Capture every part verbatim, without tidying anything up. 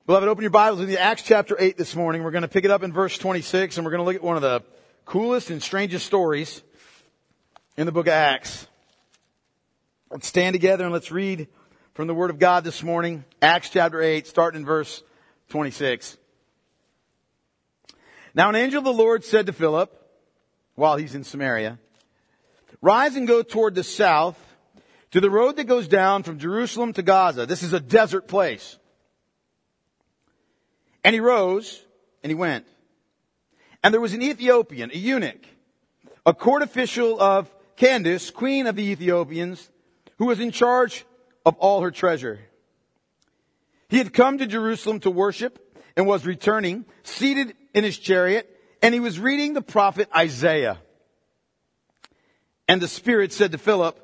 Beloved, open your Bibles in the Acts chapter eight this morning. We're going to pick it up in verse twenty-six, and we're going to look at one of the coolest and strangest stories in the book of Acts. Let's stand together and let's read from the Word of God this morning. Acts chapter eight, starting in verse twenty-six. Now an angel of the Lord said to Philip, while he's in Samaria, "Rise and go toward the south to the road that goes down from Jerusalem to Gaza." This is a desert place. And he rose, and he went. And there was an Ethiopian, a eunuch, a court official of Candace, queen of the Ethiopians, who was in charge of all her treasure. He had come to Jerusalem to worship and was returning, seated in his chariot, and he was reading the prophet Isaiah. And the Spirit said to Philip,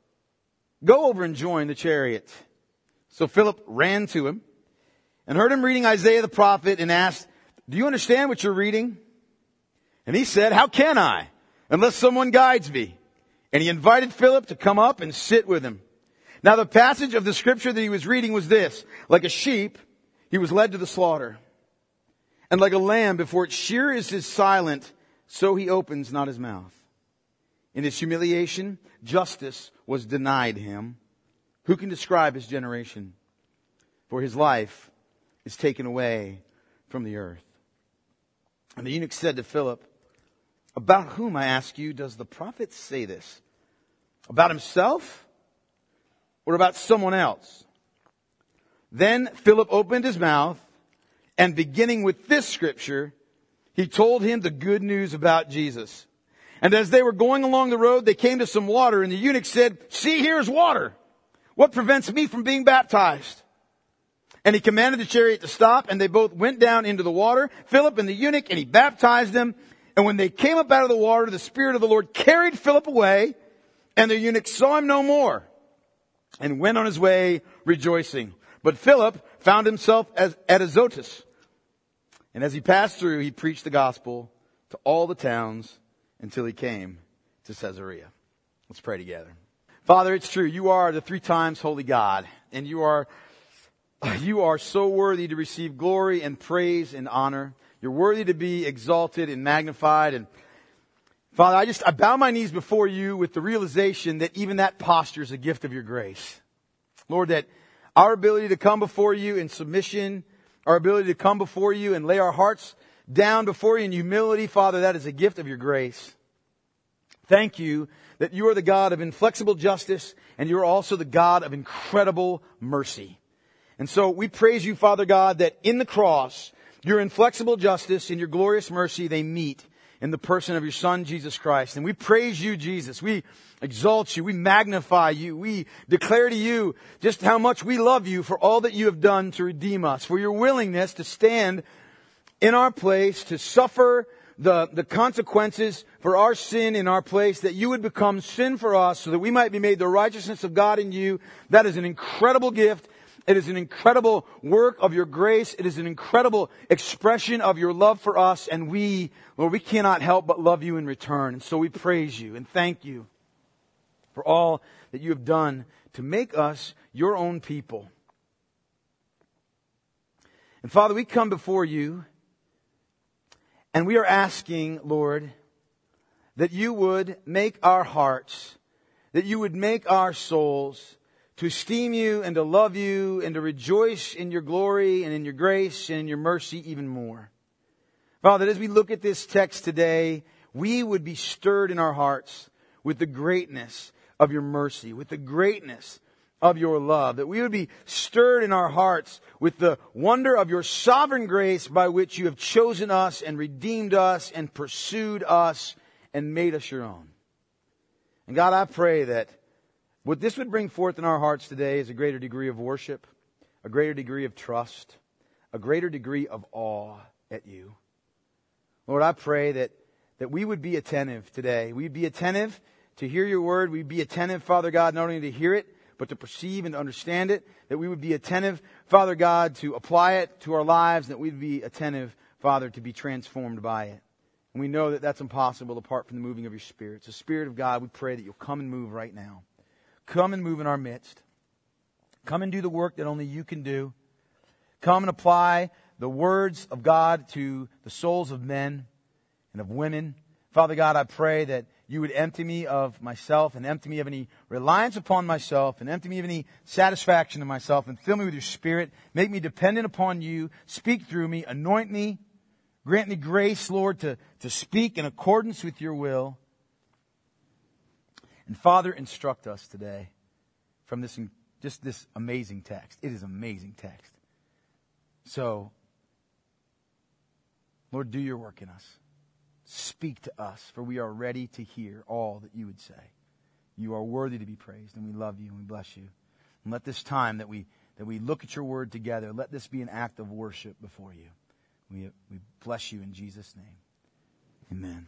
"Go over and join the chariot." So Philip ran to him and heard him reading Isaiah the prophet and asked, "Do you understand what you're reading?" And he said, "How can I, unless someone guides me?" And he invited Philip to come up and sit with him. Now the passage of the scripture that he was reading was this: "Like a sheep, he was led to the slaughter. And like a lamb before its shearers is silent, so he opens not his mouth. In his humiliation, justice was denied him. Who can describe his generation? For his life is taken away from the earth." And the eunuch said to Philip, "About whom, I ask you, does the prophet say this? About himself or about someone else?" Then Philip opened his mouth, and beginning with this scripture, he told him the good news about Jesus. And as they were going along the road, they came to some water, and the eunuch said, "See, here's water. What prevents me from being baptized?" And he commanded the chariot to stop, and they both went down into the water, Philip and the eunuch, and he baptized them. And when they came up out of the water, the Spirit of the Lord carried Philip away, and the eunuch saw him no more, and went on his way rejoicing. But Philip found himself as, at Azotus. And as he passed through, he preached the gospel to all the towns until he came to Caesarea. Let's pray together. Father, it's true. You are the three times holy God, and you are You are so worthy to receive glory and praise and honor. You're worthy to be exalted and magnified. And Father, I just, I bow my knees before you with the realization that even that posture is a gift of your grace. Lord, that our ability to come before you in submission, our ability to come before you and lay our hearts down before you in humility, Father, that is a gift of your grace. Thank you that you are the God of inflexible justice, and you are also the God of incredible mercy. And so we praise you, Father God, that in the cross, your inflexible justice and your glorious mercy, they meet in the person of your Son, Jesus Christ. And we praise you, Jesus. We exalt you. We magnify you. We declare to you just how much we love you for all that you have done to redeem us, for your willingness to stand in our place, to suffer the, the consequences for our sin in our place, that you would become sin for us so that we might be made the righteousness of God in you. That is an incredible gift. It is an incredible work of your grace. It is an incredible expression of your love for us. And we, Lord, we cannot help but love you in return. And so we praise you and thank you for all that you have done to make us your own people. And Father, we come before you and we are asking, Lord, that you would make our hearts, that you would make our souls to esteem you and to love you and to rejoice in your glory and in your grace and in your mercy even more. Father, as we look at this text today, we would be stirred in our hearts with the greatness of your mercy, with the greatness of your love, that we would be stirred in our hearts with the wonder of your sovereign grace by which you have chosen us and redeemed us and pursued us and made us your own. And God, I pray that what this would bring forth in our hearts today is a greater degree of worship, a greater degree of trust, a greater degree of awe at you. Lord, I pray that, that we would be attentive today. We'd be attentive to hear your word. We'd be attentive, Father God, not only to hear it, but to perceive and to understand it. That we would be attentive, Father God, to apply it to our lives. That we'd be attentive, Father, to be transformed by it. And we know that that's impossible apart from the moving of your Spirit. So Spirit of God, we pray that you'll come and move right now. Come and move in our midst. Come and do the work that only you can do. come and apply the words of God to the souls of men and of women. Father God, I pray that you would empty me of myself and empty me of any reliance upon myself and empty me of any satisfaction in myself and fill me with your Spirit. Make me dependent upon you. Speak through me. Anoint me. Grant me grace, Lord, to, to speak in accordance with your will. And Father, instruct us today from this, just this amazing text. It is an amazing text. So, Lord, do your work in us. Speak to us, for we are ready to hear all that you would say. You are worthy to be praised, and we love you, and we bless you. And let this time that we that we look at your word together, let this be an act of worship before you. We, we bless you in Jesus' name. Amen.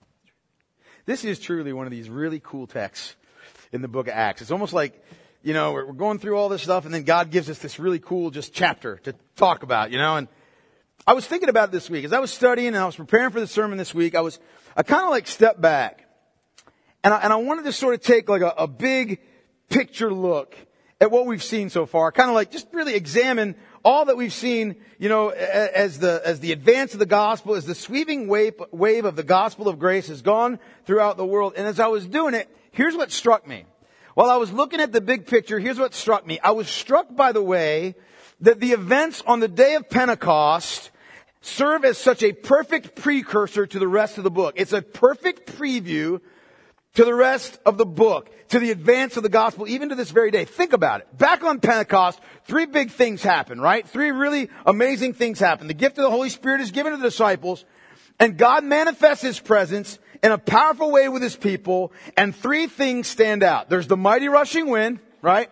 This is truly one of these really cool texts in the book of Acts. It's almost like, you know, we're going through all this stuff, and then God gives us this really cool just chapter to talk about, you know, and I was thinking about it this week. As I was studying and I was preparing for the sermon this week, I was, I kind of like stepped back. And I, and I wanted to sort of take like a, a big picture look at what we've seen so far. Kind of like just really examine all that we've seen, you know, as the, as the advance of the gospel, as the sweeping wave, wave of the gospel of grace has gone throughout the world. And as I was doing it, here's what struck me. While I was looking at the big picture, here's what struck me. I was struck by the way that the events on the day of Pentecost serve as such a perfect precursor to the rest of the book. It's a perfect preview to the rest of the book, to the advance of the gospel, even to this very day. Think about it. Back on Pentecost, three big things happen, right? Three really amazing things happen. The gift of the Holy Spirit is given to the disciples, and God manifests His presence in a powerful way with His people, and three things stand out. There's the mighty rushing wind, right?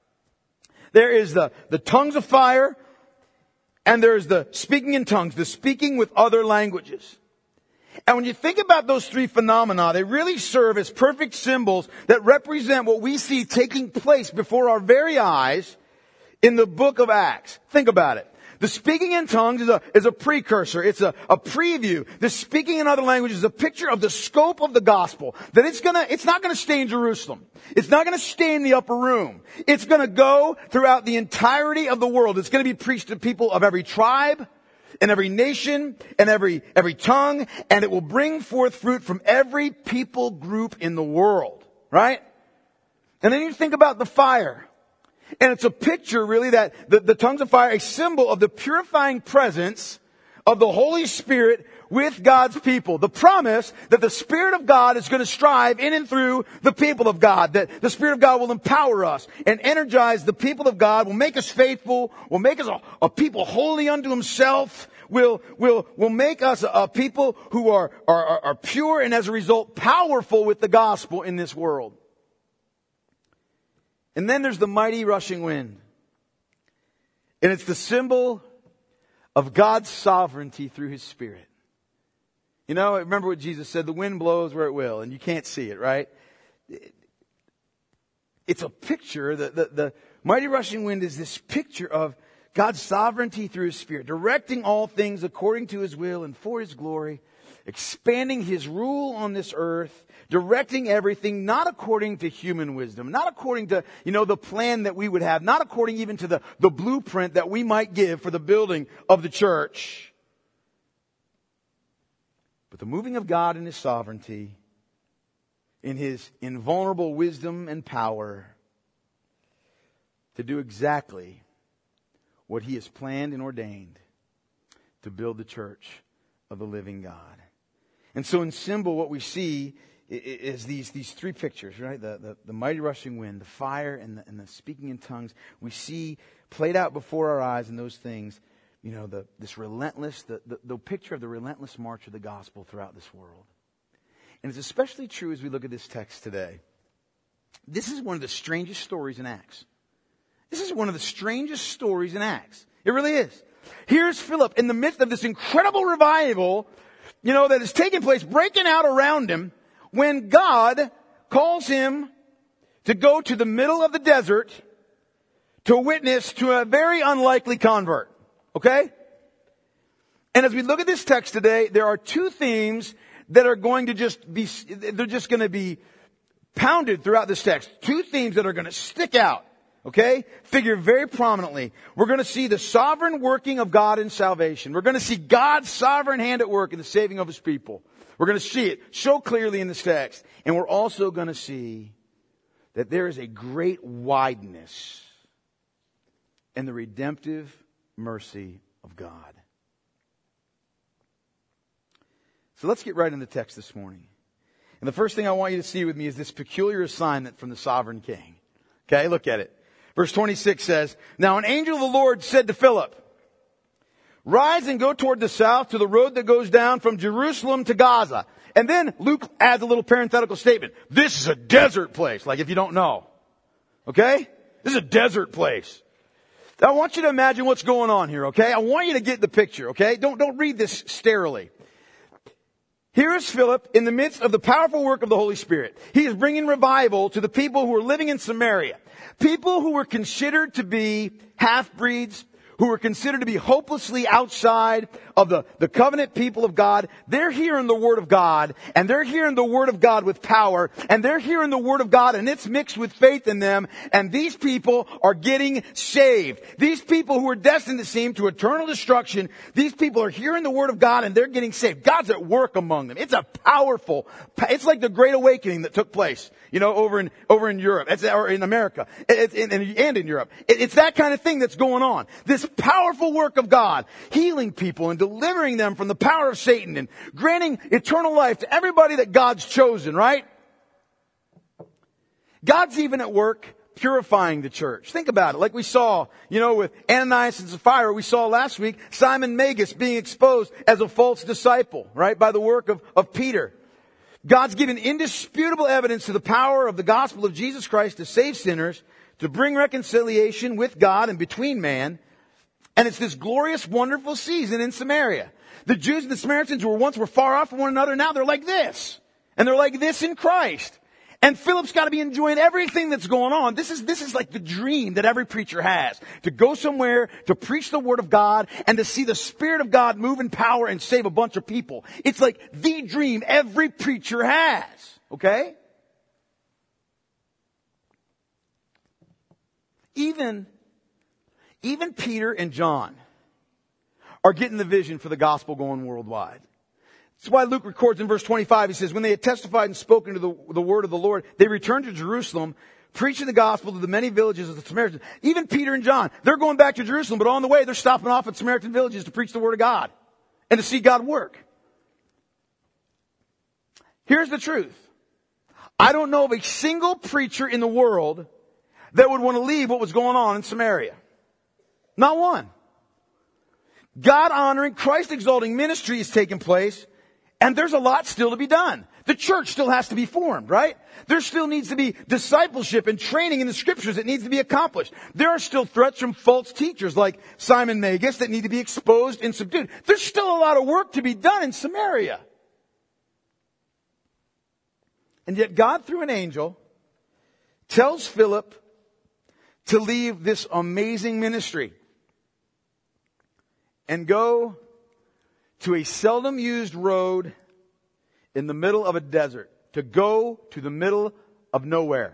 There is the, the tongues of fire, and there is the speaking in tongues, the speaking with other languages. And when you think about those three phenomena, they really serve as perfect symbols that represent what we see taking place before our very eyes in the book of Acts. Think about it. The speaking in tongues is a, is a precursor. It's a, a preview. The speaking in other languages is a picture of the scope of the gospel. That it's gonna, it's not gonna stay in Jerusalem. It's not gonna stay in the upper room. It's gonna go throughout the entirety of the world. It's gonna be preached to people of every tribe, and every nation, and every, every tongue, and it will bring forth fruit from every people group in the world. Right? And then you think about the fire. And it's a picture, really, that the, the tongues of fire, a symbol of the purifying presence of the Holy Spirit with God's people. The promise that the Spirit of God is going to strive in and through the people of God. That the Spirit of God will empower us and energize the people of God, will make us faithful, will make us a, a people holy unto Himself, will, will, will make us a, a people who are, are, are pure and as a result powerful with the gospel in this world. And then there's the mighty rushing wind. And it's the symbol of God's sovereignty through His Spirit. You know, remember what Jesus said, the wind blows where it will, and you can't see it, right? It's a picture, the, the, the mighty rushing wind is this picture of God's sovereignty through His Spirit, directing all things according to His will and for His glory, expanding His rule on this earth, directing everything, not according to human wisdom, not according to, you know, the plan that we would have, not according even to the, the blueprint that we might give for the building of the church. But the moving of God in His sovereignty, in His invulnerable wisdom and power, to do exactly what He has planned and ordained to build the church of the living God. And so in symbol, what we see is these, these three pictures, right? The, the, the mighty rushing wind, the fire, and the, and the speaking in tongues. We see played out before our eyes in those things, you know, the, this relentless, the, the, the picture of the relentless march of the gospel throughout this world. And it's especially true as we look at this text today. This is one of the strangest stories in Acts. This is one of the strangest stories in Acts. It really is. Here's Philip in the midst of this incredible revival, you know, that is taking place, breaking out around him, when God calls him to go to the middle of the desert to witness to a very unlikely convert. Okay? And as we look at this text today, there are two themes that are going to just be, they're just going to be pounded throughout this text. Two themes that are going to stick out. okay, figure very prominently. We're going to see the sovereign working of God in salvation. We're going to see God's sovereign hand at work in the saving of His people. We're going to see it so clearly in this text. And we're also going to see that there is a great wideness in the redemptive mercy of God. So let's get right into the text this morning. And the first thing I want you to see with me is this peculiar assignment from the sovereign king. Okay, look at it. Verse twenty-six says, "Now an angel of the Lord said to Philip, 'Rise and go toward the south to the road that goes down from Jerusalem to Gaza.'" And then Luke adds a little parenthetical statement. This is a desert place, like if you don't know. Okay? This is a desert place. Now I want you to imagine what's going on here, okay? I want you to get the picture, okay? Don't, don't read this sterilely. Here is Philip in the midst of the powerful work of the Holy Spirit. He is bringing revival to the people who are living in Samaria. People who were considered to be half-breeds, who were considered to be hopelessly outside of the, the covenant people of God. They're hearing the Word of God, and they're hearing the Word of God with power, and they're hearing the Word of God, and it's mixed with faith in them, and these people are getting saved. These people who are destined to seem to eternal destruction, these people are hearing the Word of God, and they're getting saved. God's at work among them. It's a powerful, it's like the Great Awakening that took place, you know, over in, over in Europe, it's, or in America, it's in, and in Europe. It's that kind of thing that's going on. This powerful work of God, healing people and delivering them from the power of Satan and granting eternal life to everybody that God's chosen, right? God's even at work purifying the church. Think about it. Like we saw, you know, with Ananias and Sapphira, we saw last week Simon Magus being exposed as a false disciple, right? By the work of, of Peter. God's given indisputable evidence to the power of the gospel of Jesus Christ to save sinners, to bring reconciliation with God and between man. And it's this glorious, wonderful season in Samaria. The Jews and the Samaritans who were once were far off from one another, now they're like this. And they're like this in Christ. And Philip's got to be enjoying everything that's going on. This is, this is like the dream that every preacher has. To go somewhere, to preach the Word of God, and to see the Spirit of God move in power and save a bunch of people. It's like the dream every preacher has. Okay? Even, even Peter and John are getting the vision for the gospel going worldwide. That's why Luke records in verse twenty-five, he says, when they had testified and spoken to the, the word of the Lord, they returned to Jerusalem, preaching the gospel to the many villages of the Samaritans. Even Peter and John, they're going back to Jerusalem, but on the way, they're stopping off at Samaritan villages to preach the word of God and to see God work. Here's the truth. I don't know of a single preacher in the world that would want to leave what was going on in Samaria. Not one. God-honoring, Christ-exalting ministry is taking place. And there's a lot still to be done. The church still has to be formed, right? There still needs to be discipleship and training in the scriptures that needs to be accomplished. There are still threats from false teachers like Simon Magus that need to be exposed and subdued. There's still a lot of work to be done in Samaria. And yet God, through an angel, tells Philip to leave this amazing ministry and go to a seldom used road in the middle of a desert. To go to the middle of nowhere.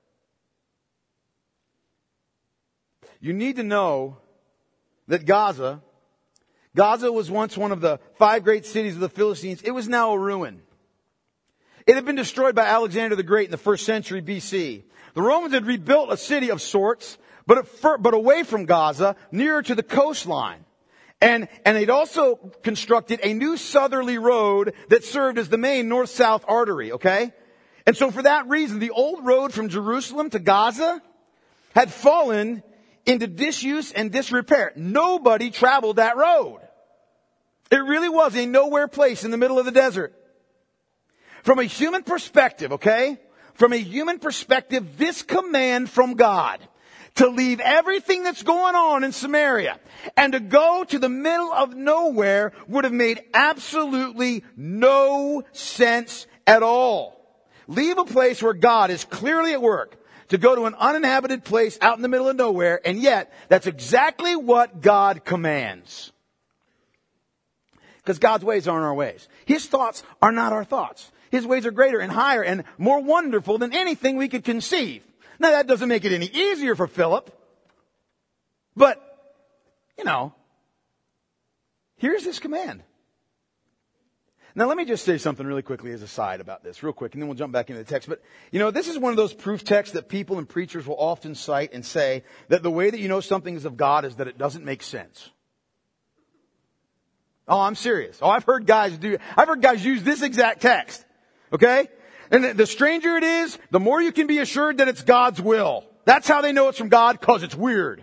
You need to know that Gaza, Gaza was once one of the five great cities of the Philistines. It was now a ruin. It had been destroyed by Alexander the Great in the first century B C. The Romans had rebuilt a city of sorts, but, at, but away from Gaza, nearer to the coastline. And, and they'd also constructed a new southerly road that served as the main north-south artery, okay? And so for that reason, the old road from Jerusalem to Gaza had fallen into disuse and disrepair. Nobody traveled that road. It really was a nowhere place in the middle of the desert. From a human perspective, okay? From a human perspective, this command from God to leave everything that's going on in Samaria and to go to the middle of nowhere would have made absolutely no sense at all. Leave a place where God is clearly at work to go to an uninhabited place out in the middle of nowhere, and yet that's exactly what God commands. Because God's ways aren't our ways. His thoughts are not our thoughts. His ways are greater and higher and more wonderful than anything we could conceive. Now that doesn't make it any easier for Philip. But, you know, here's his command. Now let me just say something really quickly as a side about this, real quick, and then we'll jump back into the text. But, you know, this is one of those proof texts that people and preachers will often cite and say that the way that you know something is of God is that it doesn't make sense. Oh, I'm serious. Oh, I've heard guys do, I've heard guys use this exact text. Okay? And the, the stranger it is, the more you can be assured that it's God's will. That's how they know it's from God, because it's weird.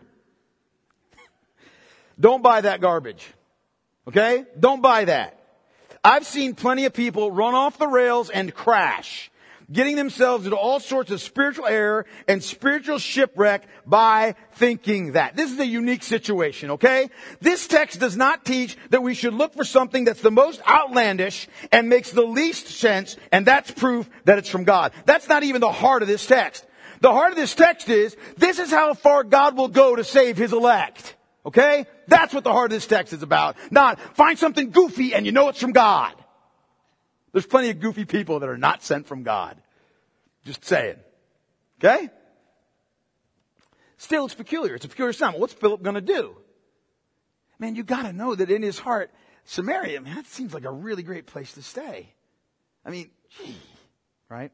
Don't buy that garbage. Okay? Don't buy that. I've seen plenty of people run off the rails and crash, getting themselves into all sorts of spiritual error and spiritual shipwreck by thinking that. This is a unique situation, okay? This text does not teach that we should look for something that's the most outlandish and makes the least sense, and that's proof that it's from God. That's not even the heart of this text. The heart of this text is, this is how far God will go to save His elect. Okay? That's what the heart of this text is about. Not find something goofy and you know it's from God. There's plenty of goofy people that are not sent from God. Just saying. Okay? Still, it's peculiar. It's a peculiar sign. What's Philip going to do? Man, you got to know that in his heart, Samaria, man, that seems like a really great place to stay. I mean, gee, right?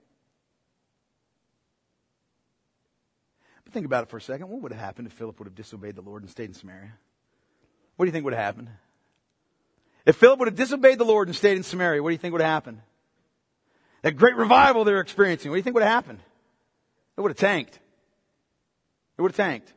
But think about it for a second. What would have happened if Philip would have disobeyed the Lord and stayed in Samaria? What do you think would have happened? If Philip would have disobeyed the Lord and stayed in Samaria, what do you think would have happened? That great revival they're experiencing, what do you think would have happened? It would have tanked. It would have tanked.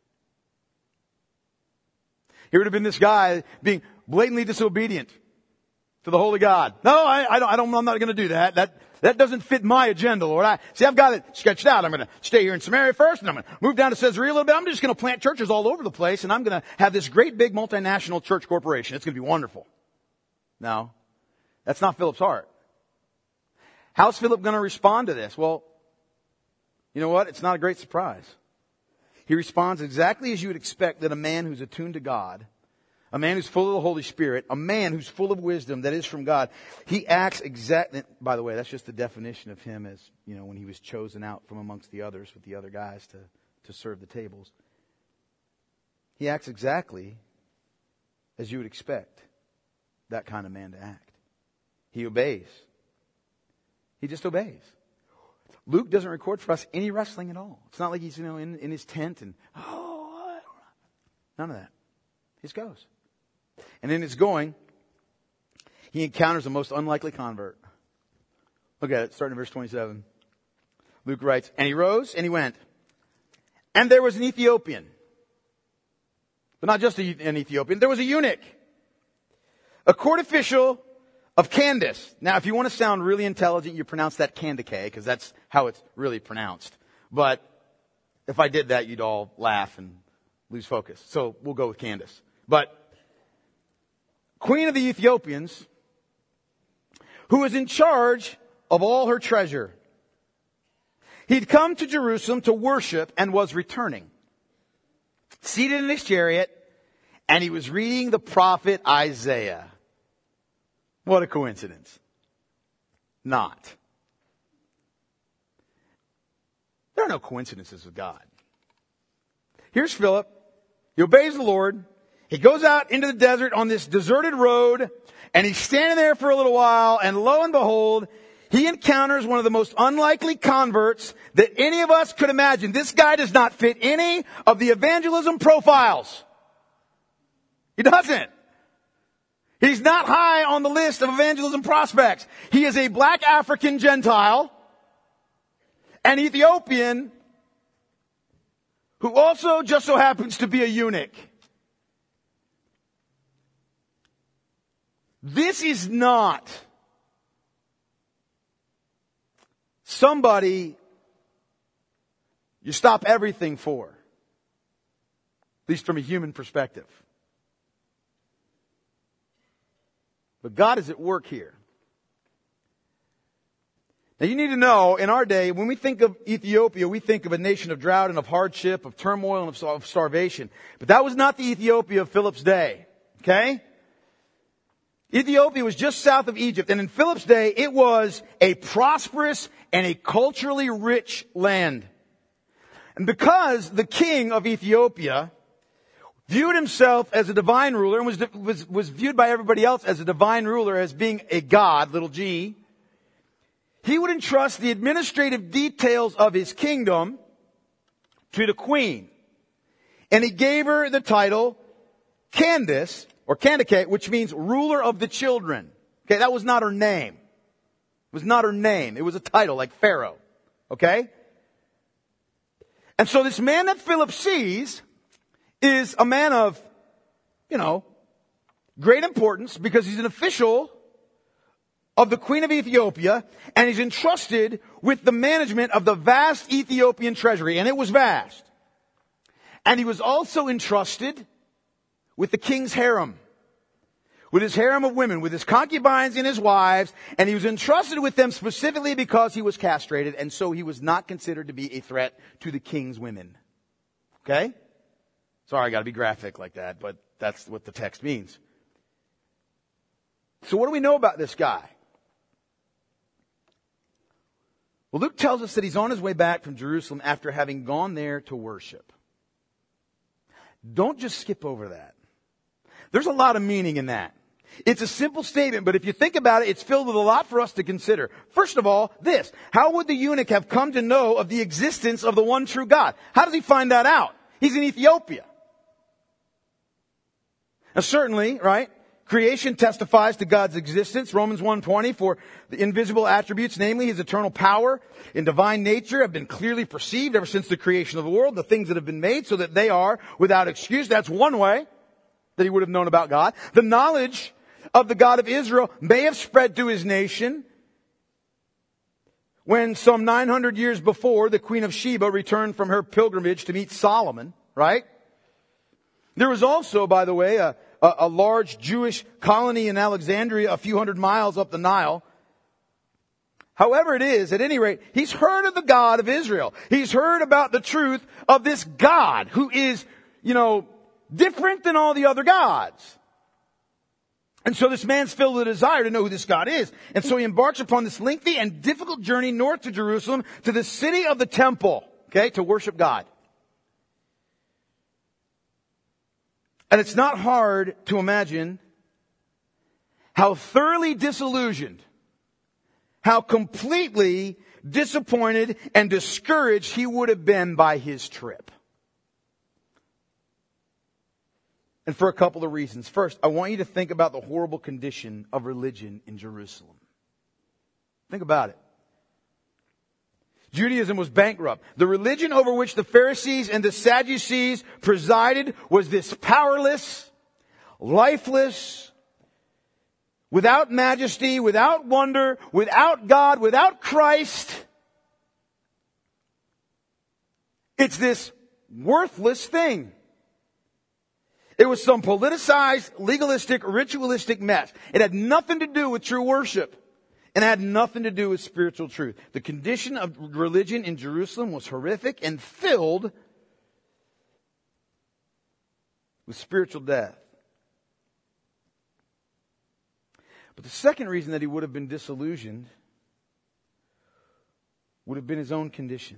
Here would have been this guy being blatantly disobedient to the holy God. No, I, I don't, I don't, I'm not going to do that. That, that doesn't fit my agenda, Lord. I, see, I've got it sketched out. I'm going to stay here in Samaria first, and I'm going to move down to Caesarea a little bit. I'm just going to plant churches all over the place, and I'm going to have this great big multinational church corporation. It's going to be wonderful. No, that's not Philip's heart. How's Philip going to respond to this? Well, you know what? It's not a great surprise. He responds exactly as you would expect that a man who's attuned to God, a man who's full of the Holy Spirit, a man who's full of wisdom that is from God, he acts exactly, by the way, that's just the definition of him as, you know, when he was chosen out from amongst the others with the other guys to, to serve the tables. He acts exactly as you would expect that kind of man to act. He obeys. He just obeys. Luke doesn't record for us any wrestling at all. It's not like he's, you know, in, in his tent and, oh, I don't know. None of that. He just goes. And in his going, he encounters a most unlikely convert. Look at it, starting in verse twenty-seven. Luke writes, and he rose and he went. And there was an Ethiopian. But not just a, an Ethiopian. There was a eunuch. A court official of Candace. Now, if you want to sound really intelligent, you pronounce that Candace, because that's how it's really pronounced. But if I did that, you'd all laugh and lose focus. So we'll go with Candace. But Queen of the Ethiopians, who was in charge of all her treasure. He'd come to Jerusalem to worship and was returning, seated in his chariot, and he was reading the prophet Isaiah. What a coincidence. Not. There are no coincidences with God. Here's Philip. He obeys the Lord. He goes out into the desert on this deserted road, and he's standing there for a little while, and lo and behold, he encounters one of the most unlikely converts that any of us could imagine. This guy does not fit any of the evangelism profiles. He doesn't. He's not high on the list of evangelism prospects. He is a black African Gentile, an Ethiopian, who also just so happens to be a eunuch. This is not somebody you stop everything for, at least from a human perspective. But God is at work here. Now you need to know, in our day, when we think of Ethiopia, we think of a nation of drought and of hardship, of turmoil and of starvation. But that was not the Ethiopia of Philip's day. Okay? Ethiopia was just south of Egypt, and in Philip's day, it was a prosperous and a culturally rich land. And because the king of Ethiopia viewed himself as a divine ruler and was, was, was viewed by everybody else as a divine ruler, as being a god, little g, he would entrust the administrative details of his kingdom to the queen. And he gave her the title Candace, or Candidate, which means ruler of the children. Okay, that was not her name. It was not her name. It was a title, like Pharaoh. Okay? And so this man that Philip sees is a man of, you know, great importance because he's an official of the Queen of Ethiopia, and he's entrusted with the management of the vast Ethiopian treasury, and it was vast. And he was also entrusted with the king's harem, with his harem of women, with his concubines and his wives, and he was entrusted with them specifically because he was castrated, and so he was not considered to be a threat to the king's women. Okay? Sorry, I gotta be graphic like that, but that's what the text means. So what do we know about this guy? Well, Luke tells us that he's on his way back from Jerusalem after having gone there to worship. Don't just skip over that. There's a lot of meaning in that. It's a simple statement, but if you think about it, it's filled with a lot for us to consider. First of all, this. How would the eunuch have come to know of the existence of the one true God? How does he find that out? He's in Ethiopia. Now certainly, right? Creation testifies to God's existence. Romans one twenty, for the invisible attributes, namely his eternal power and divine nature, have been clearly perceived ever since the creation of the world, the things that have been made, so that they are without excuse. That's one way that he would have known about God. The knowledge of the God of Israel may have spread to his nation when some nine hundred years before the Queen of Sheba returned from her pilgrimage to meet Solomon, right? There was also, by the way, a A, a large Jewish colony in Alexandria a few hundred miles up the Nile. However it is, at any rate, he's heard of the God of Israel. He's heard about the truth of this God who is, you know, different than all the other gods. And so this man's filled with a desire to know who this God is. And so he embarks upon this lengthy and difficult journey north to Jerusalem, to the city of the temple, okay, to worship God. And it's not hard to imagine how thoroughly disillusioned, how completely disappointed and discouraged he would have been by his trip. And for a couple of reasons. First, I want you to think about the horrible condition of religion in Jerusalem. Think about it. Judaism was bankrupt. The religion over which the Pharisees and the Sadducees presided was this powerless, lifeless, without majesty, without wonder, without God, without Christ. It's this worthless thing. It was some politicized, legalistic, ritualistic mess. It had nothing to do with true worship. And it had nothing to do with spiritual truth. The condition of religion in Jerusalem was horrific and filled with spiritual death. But the second reason that he would have been disillusioned would have been his own condition.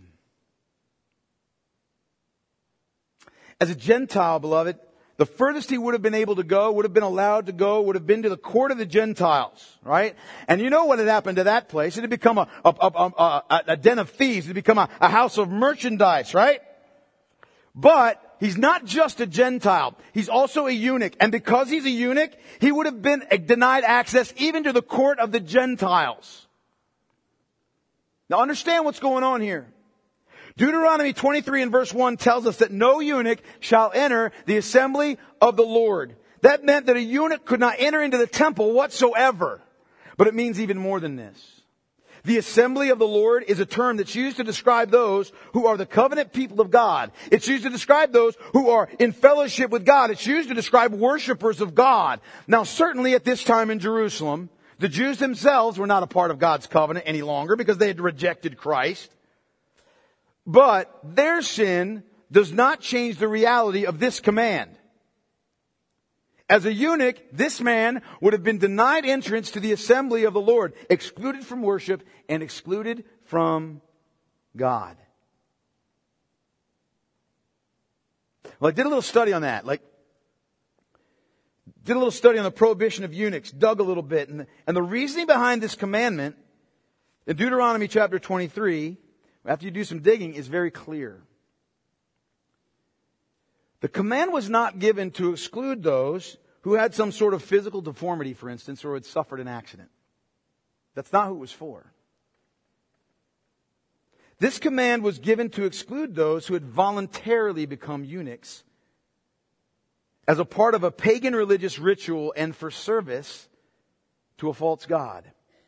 As a Gentile, beloved, the furthest he would have been able to go, would have been allowed to go, would have been to the court of the Gentiles, right? And you know what had happened to that place? It had become a, a, a, a, a den of thieves. It had become a, a house of merchandise, right? But he's not just a Gentile. He's also a eunuch. And because he's a eunuch, he would have been denied access even to the court of the Gentiles. Now understand what's going on here. Deuteronomy twenty-three and verse one tells us that no eunuch shall enter the assembly of the Lord. That meant that a eunuch could not enter into the temple whatsoever. But it means even more than this. The assembly of the Lord is a term that's used to describe those who are the covenant people of God. It's used to describe those who are in fellowship with God. It's used to describe worshipers of God. Now certainly at this time in Jerusalem, the Jews themselves were not a part of God's covenant any longer because they had rejected Christ. But their sin does not change the reality of this command. As a eunuch, this man would have been denied entrance to the assembly of the Lord, excluded from worship and excluded from God. Well, I did a little study on that. Like, did a little study on the prohibition of eunuchs, dug a little bit. And the, and the reasoning behind this commandment in Deuteronomy chapter twenty-three, after you do some digging, is very clear. The command was not given to exclude those who had some sort of physical deformity, for instance, or had suffered an accident. That's not who it was for. This command was given to exclude those who had voluntarily become eunuchs as a part of a pagan religious ritual and for service to a false god.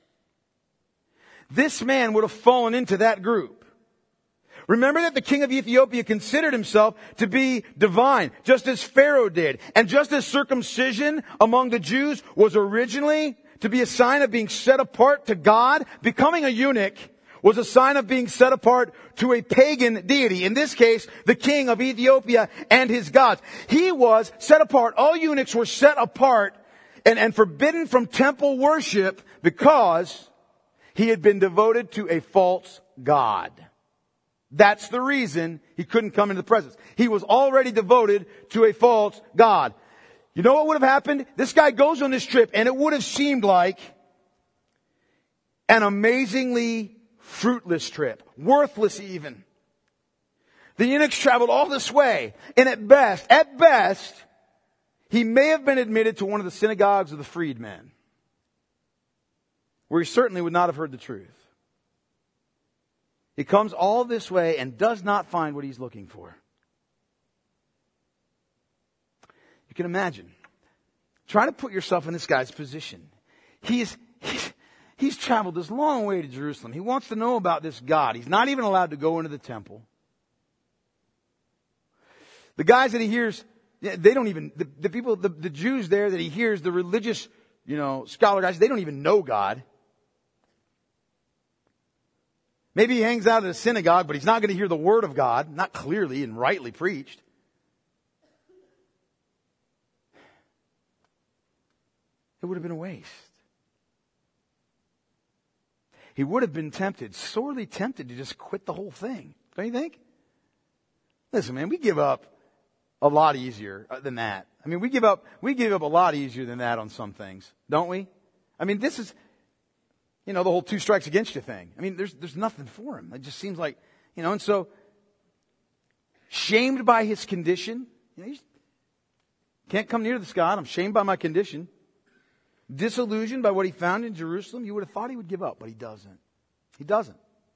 This man would have fallen into that group. Remember that the king of Ethiopia considered himself to be divine, just as Pharaoh did. And just as circumcision among the Jews was originally to be a sign of being set apart to God, becoming a eunuch was a sign of being set apart to a pagan deity. In this case, the king of Ethiopia and his gods. He was set apart. All eunuchs were set apart and, and forbidden from temple worship because he had been devoted to a false god. That's the reason he couldn't come into the presence. He was already devoted to a false god. You know what would have happened? This guy goes on this trip and it would have seemed like an amazingly fruitless trip. Worthless even. The eunuchs traveled all this way, and at best, at best, he may have been admitted to one of the synagogues of the freedmen, where he certainly would not have heard the truth. He comes all this way and does not find what he's looking for. You can imagine. Try to put yourself in this guy's position. He's, he's, he's traveled this long way to Jerusalem. He wants to know about this God. He's not even allowed to go into the temple. The guys that he hears, they don't even, the, the people, the, the Jews there that he hears, the religious, you know, scholar guys, they don't even know God. Maybe he hangs out at a synagogue, but he's not going to hear the word of God, not clearly and rightly preached. It would have been a waste. He would have been tempted, sorely tempted to just quit the whole thing. Don't you think? Listen, man, we give up a lot easier than that. I mean, we give up, we give up a lot easier than that on some things, don't we? I mean, this is, you know, the whole two strikes against you thing. I mean, there's, there's nothing for him. It just seems like, you know, and so, shamed by his condition, you know, he can't come near this God. I'm shamed by my condition. Disillusioned by what he found in Jerusalem, you would have thought he would give up, but he doesn't. He doesn't.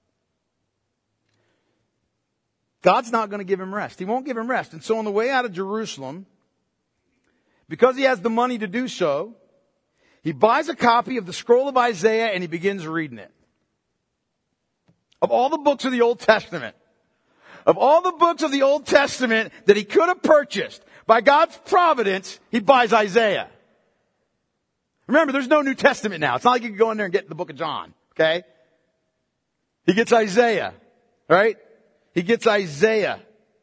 God's not going to give him rest. He won't give him rest. And so on the way out of Jerusalem, because he has the money to do so, he buys a copy of the scroll of Isaiah and he begins reading it. Of all the books of the Old Testament, of all the books of the Old Testament that he could have purchased, by God's providence, he buys Isaiah. Remember, there's no New Testament now. It's not like you can go in there and get the book of John, okay? He gets Isaiah, right? He gets Isaiah.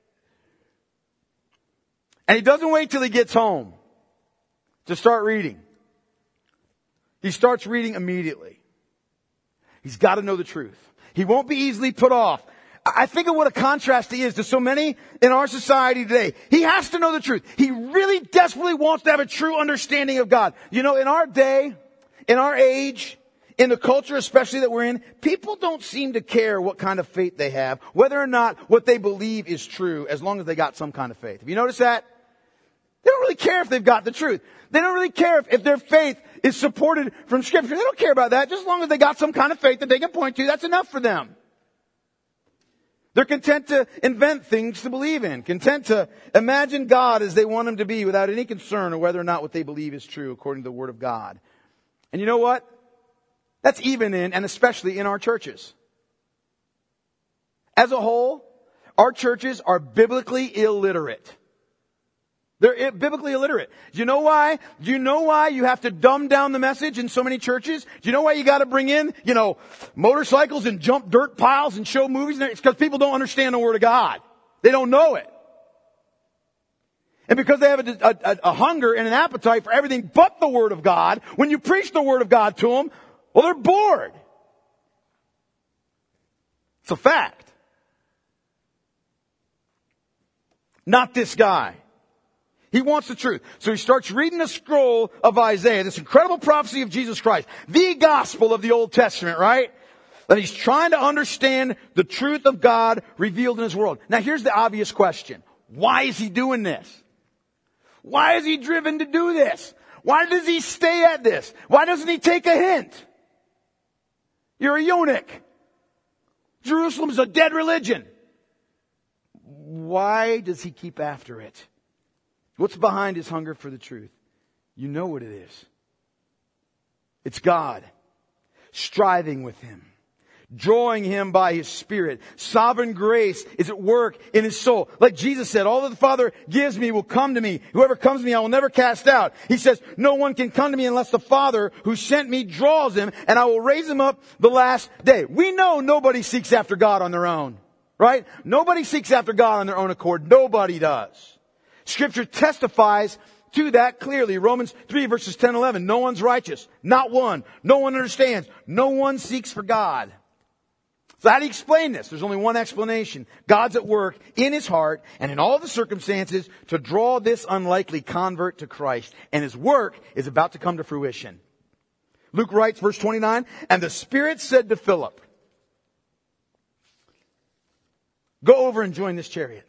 And he doesn't wait till he gets home to start reading. He starts reading immediately. He's got to know the truth. He won't be easily put off. I think of what a contrast he is to so many in our society today. He has to know the truth. He really desperately wants to have a true understanding of God. You know, in our day, in our age, in the culture especially that we're in, people don't seem to care what kind of faith they have, whether or not what they believe is true, as long as they got some kind of faith. Have you noticed that? They don't really care if they've got the truth. They don't really care if, if their faith is supported from Scripture. They don't care about that. Just as long as they got some kind of faith that they can point to, that's enough for them. They're content to invent things to believe in, content to imagine God as they want him to be without any concern of whether or not what they believe is true according to the Word of God. And you know what? That's even in and especially in our churches. As a whole, our churches are biblically illiterate. They're biblically illiterate. Do you know why? Do you know why you have to dumb down the message in so many churches? Do you know why you got to bring in, you know, motorcycles and jump dirt piles and show movies? It's because people don't understand the Word of God. They don't know it. And because they have a, a, a hunger and an appetite for everything but the Word of God, when you preach the Word of God to them, well, they're bored. It's a fact. Not this guy. He wants the truth. So he starts reading the scroll of Isaiah, this incredible prophecy of Jesus Christ, the gospel of the Old Testament, right? And he's trying to understand the truth of God revealed in his world. Now here's the obvious question. Why is he doing this? Why is he driven to do this? Why does he stay at this? Why doesn't he take a hint? You're a eunuch. Jerusalem's a dead religion. Why does he keep after it? What's behind his hunger for the truth? You know what it is. It's God striving with him, drawing him by his Spirit. Sovereign grace is at work in his soul. Like Jesus said, all that the Father gives me will come to me. Whoever comes to me, I will never cast out. He says, no one can come to me unless the Father who sent me draws him, and I will raise him up the last day. We know nobody seeks after God on their own, right? Nobody seeks after God on their own accord. Nobody does. Scripture testifies to that clearly. Romans three verses ten and eleven. No one's righteous. Not one. No one understands. No one seeks for God. So how do you explain this? There's only one explanation. God's at work in his heart and in all the circumstances to draw this unlikely convert to Christ. And his work is about to come to fruition. Luke writes, verse twenty-nine, and the Spirit said to Philip, go over and join this chariot.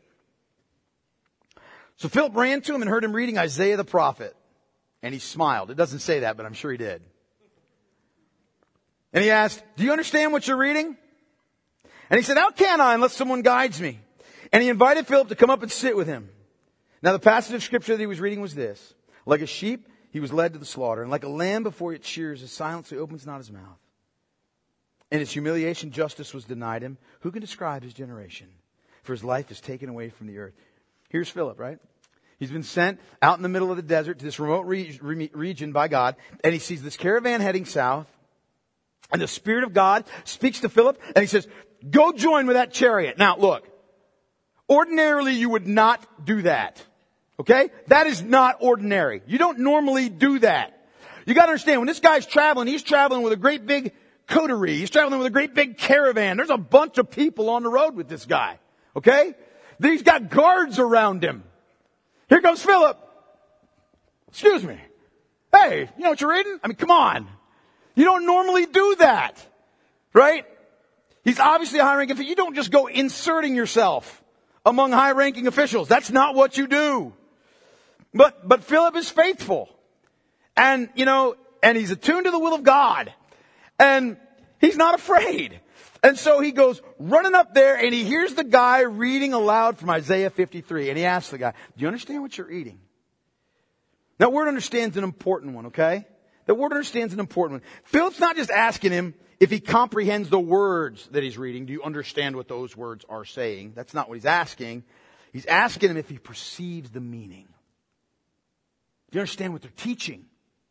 So Philip ran to him and heard him reading Isaiah the prophet. And he smiled. It doesn't say that, but I'm sure he did. And he asked, do you understand what you're reading? And he said, how can I unless someone guides me? And he invited Philip to come up and sit with him. Now the passage of scripture that he was reading was this. Like a sheep, he was led to the slaughter. And like a lamb before it shears, his silence he opens not his mouth. In his humiliation, justice was denied him. Who can describe his generation? For his life is taken away from the earth. Here's Philip, right? He's been sent out in the middle of the desert to this remote re- re- region by God. And he sees this caravan heading south. And the Spirit of God speaks to Philip. And he says, go join with that chariot. Now, look. Ordinarily, you would not do that. Okay? That is not ordinary. You don't normally do that. You got to understand, when this guy's traveling, he's traveling with a great big coterie. He's traveling with a great big caravan. There's a bunch of people on the road with this guy. Okay? He's got guards around him. Here comes Philip. Excuse me. Hey, you know what you're reading? I mean, come on. You don't normally do that. Right? He's obviously a high-ranking official. You don't just go inserting yourself among high-ranking officials. That's not what you do. But, but Philip is faithful. And, you know, and he's attuned to the will of God. And he's not afraid. And so he goes running up there and he hears the guy reading aloud from Isaiah fifty-three. And he asks the guy, do you understand what you're reading? That word understand's an important one, okay? That word understand's an important one. Philip's not just asking him if he comprehends the words that he's reading. Do you understand what those words are saying? That's not what he's asking. He's asking him if he perceives the meaning. Do you understand what they're teaching?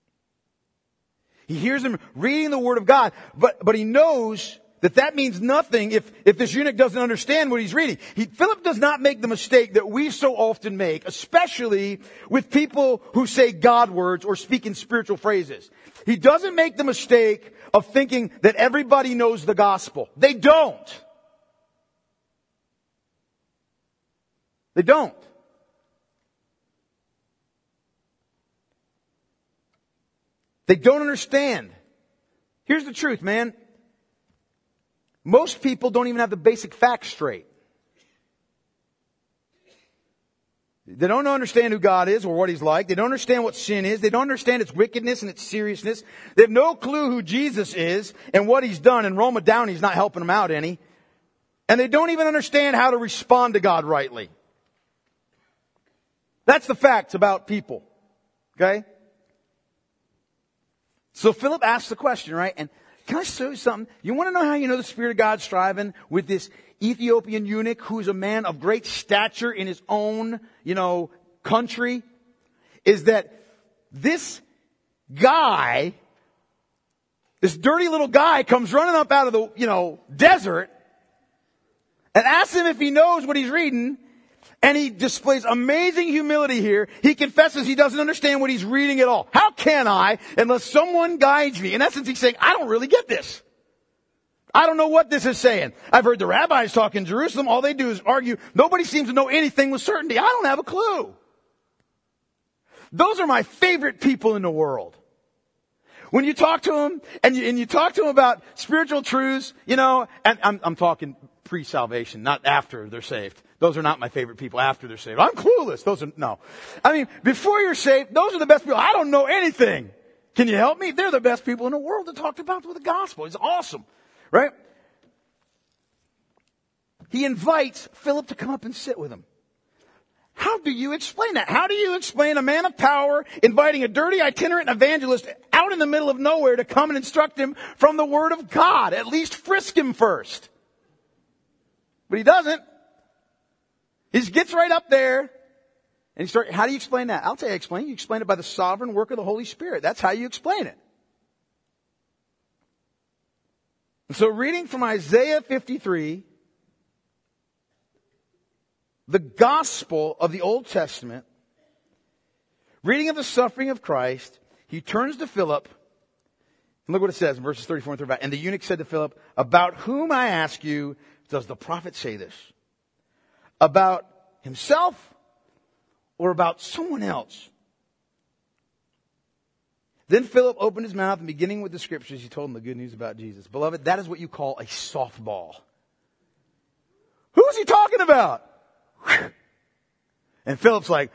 He hears him reading the Word of God, but, but he knows that that means nothing if, if this eunuch doesn't understand what he's reading. He, Philip does not make the mistake that we so often make, especially with people who say God words or speak in spiritual phrases. He doesn't make the mistake of thinking that everybody knows the gospel. They don't. They don't. They don't understand. Here's the truth, man. Most people don't even have the basic facts straight. They don't understand who God is or what He's like. They don't understand what sin is. They don't understand its wickedness and its seriousness. They have no clue who Jesus is and what He's done. And Roma Downey's not helping them out any. And they don't even understand how to respond to God rightly. That's the facts about people. Okay? So Philip asks the question, right? And can I show you something? You want to know how you know the Spirit of God's striving with this Ethiopian eunuch who's a man of great stature in his own, you know, country? Is that this guy, this dirty little guy comes running up out of the, you know, desert and asks him if he knows what he's reading. And he displays amazing humility here. He confesses he doesn't understand what he's reading at all. How can I unless someone guides me? In essence, he's saying, I don't really get this. I don't know what this is saying. I've heard the rabbis talk in Jerusalem. All they do is argue. Nobody seems to know anything with certainty. I don't have a clue. Those are my favorite people in the world. When you talk to them and you, and you talk to them about spiritual truths, you know, and I'm, I'm talking pre-salvation, not after they're saved. Those are not my favorite people after they're saved. I'm clueless. Those are, no. I mean, before you're saved, those are the best people. I don't know anything. Can you help me? They're the best people in the world to talk about with the gospel. It's awesome. Right? He invites Philip to come up and sit with him. How do you explain that? How do you explain a man of power inviting a dirty itinerant evangelist out in the middle of nowhere to come and instruct him from the Word of God? At least frisk him first. But he doesn't. He just gets right up there. And he starts, how do you explain that? I'll tell you how you explain it. You explain it by the sovereign work of the Holy Spirit. That's how you explain it. And so reading from Isaiah fifty-three, the gospel of the Old Testament, reading of the suffering of Christ, he turns to Philip, and look what it says in verses thirty-four and thirty-five. And the eunuch said to Philip, about whom, I ask you, does the prophet say this? About himself or about someone else? Then Philip opened his mouth, and beginning with the scriptures, he told him the good news about Jesus. Beloved, that is what you call a softball. Who is he talking about? And Philip's like,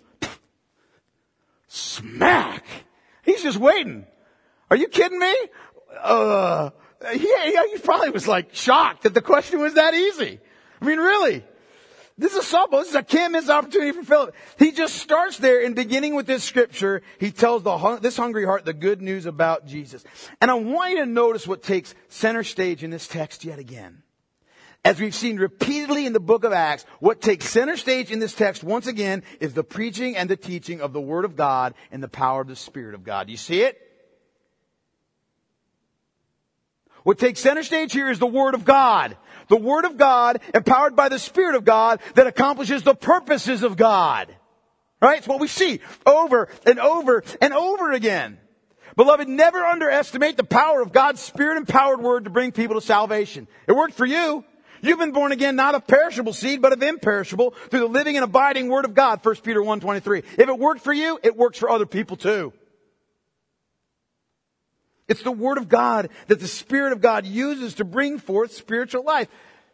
smack. He's just waiting. Are you kidding me? Uh, yeah, yeah, he probably was like shocked that the question was that easy. I mean, really. This is a softball. This is a can't miss opportunity for Philip. He just starts there, and beginning with this scripture, he tells the this hungry heart the good news about Jesus. And I want you to notice what takes center stage in this text yet again. As we've seen repeatedly in the book of Acts, what takes center stage in this text once again is the preaching and the teaching of the Word of God and the power of the Spirit of God. Do you see it? What takes center stage here is the Word of God. The Word of God, empowered by the Spirit of God, that accomplishes the purposes of God. Right? It's what we see over and over and over again. Beloved, never underestimate the power of God's Spirit-empowered Word to bring people to salvation. It worked for you. You've been born again not of perishable seed, but of imperishable, through the living and abiding Word of God, First Peter one twenty-three. If it worked for you, it works for other people too. It's the Word of God that the Spirit of God uses to bring forth spiritual life.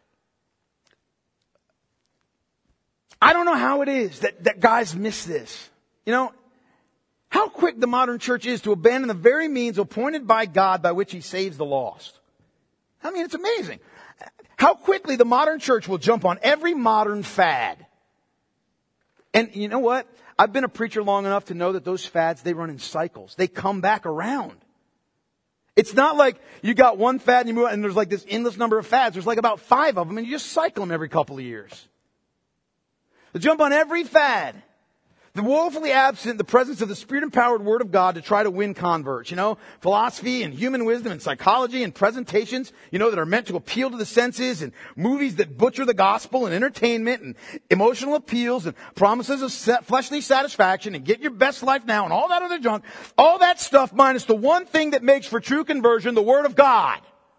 I don't know how it is that, that guys miss this. You know, how quick the modern church is to abandon the very means appointed by God by which He saves the lost. I mean, it's amazing. How quickly the modern church will jump on every modern fad. And you know what? I've been a preacher long enough to know that those fads, they run in cycles. They come back around. It's not like you got one fad and you move on and there's like this endless number of fads. There's like about five of them and you just cycle them every couple of years. They jump on every fad. They're woefully absent in the presence of the Spirit-empowered Word of God to try to win converts. You know, philosophy and human wisdom and psychology and presentations, you know, that are meant to appeal to the senses, and movies that butcher the gospel, and entertainment and emotional appeals and promises of fleshly satisfaction and get your best life now and all that other junk. All that stuff minus the one thing that makes for true conversion, the Word of God.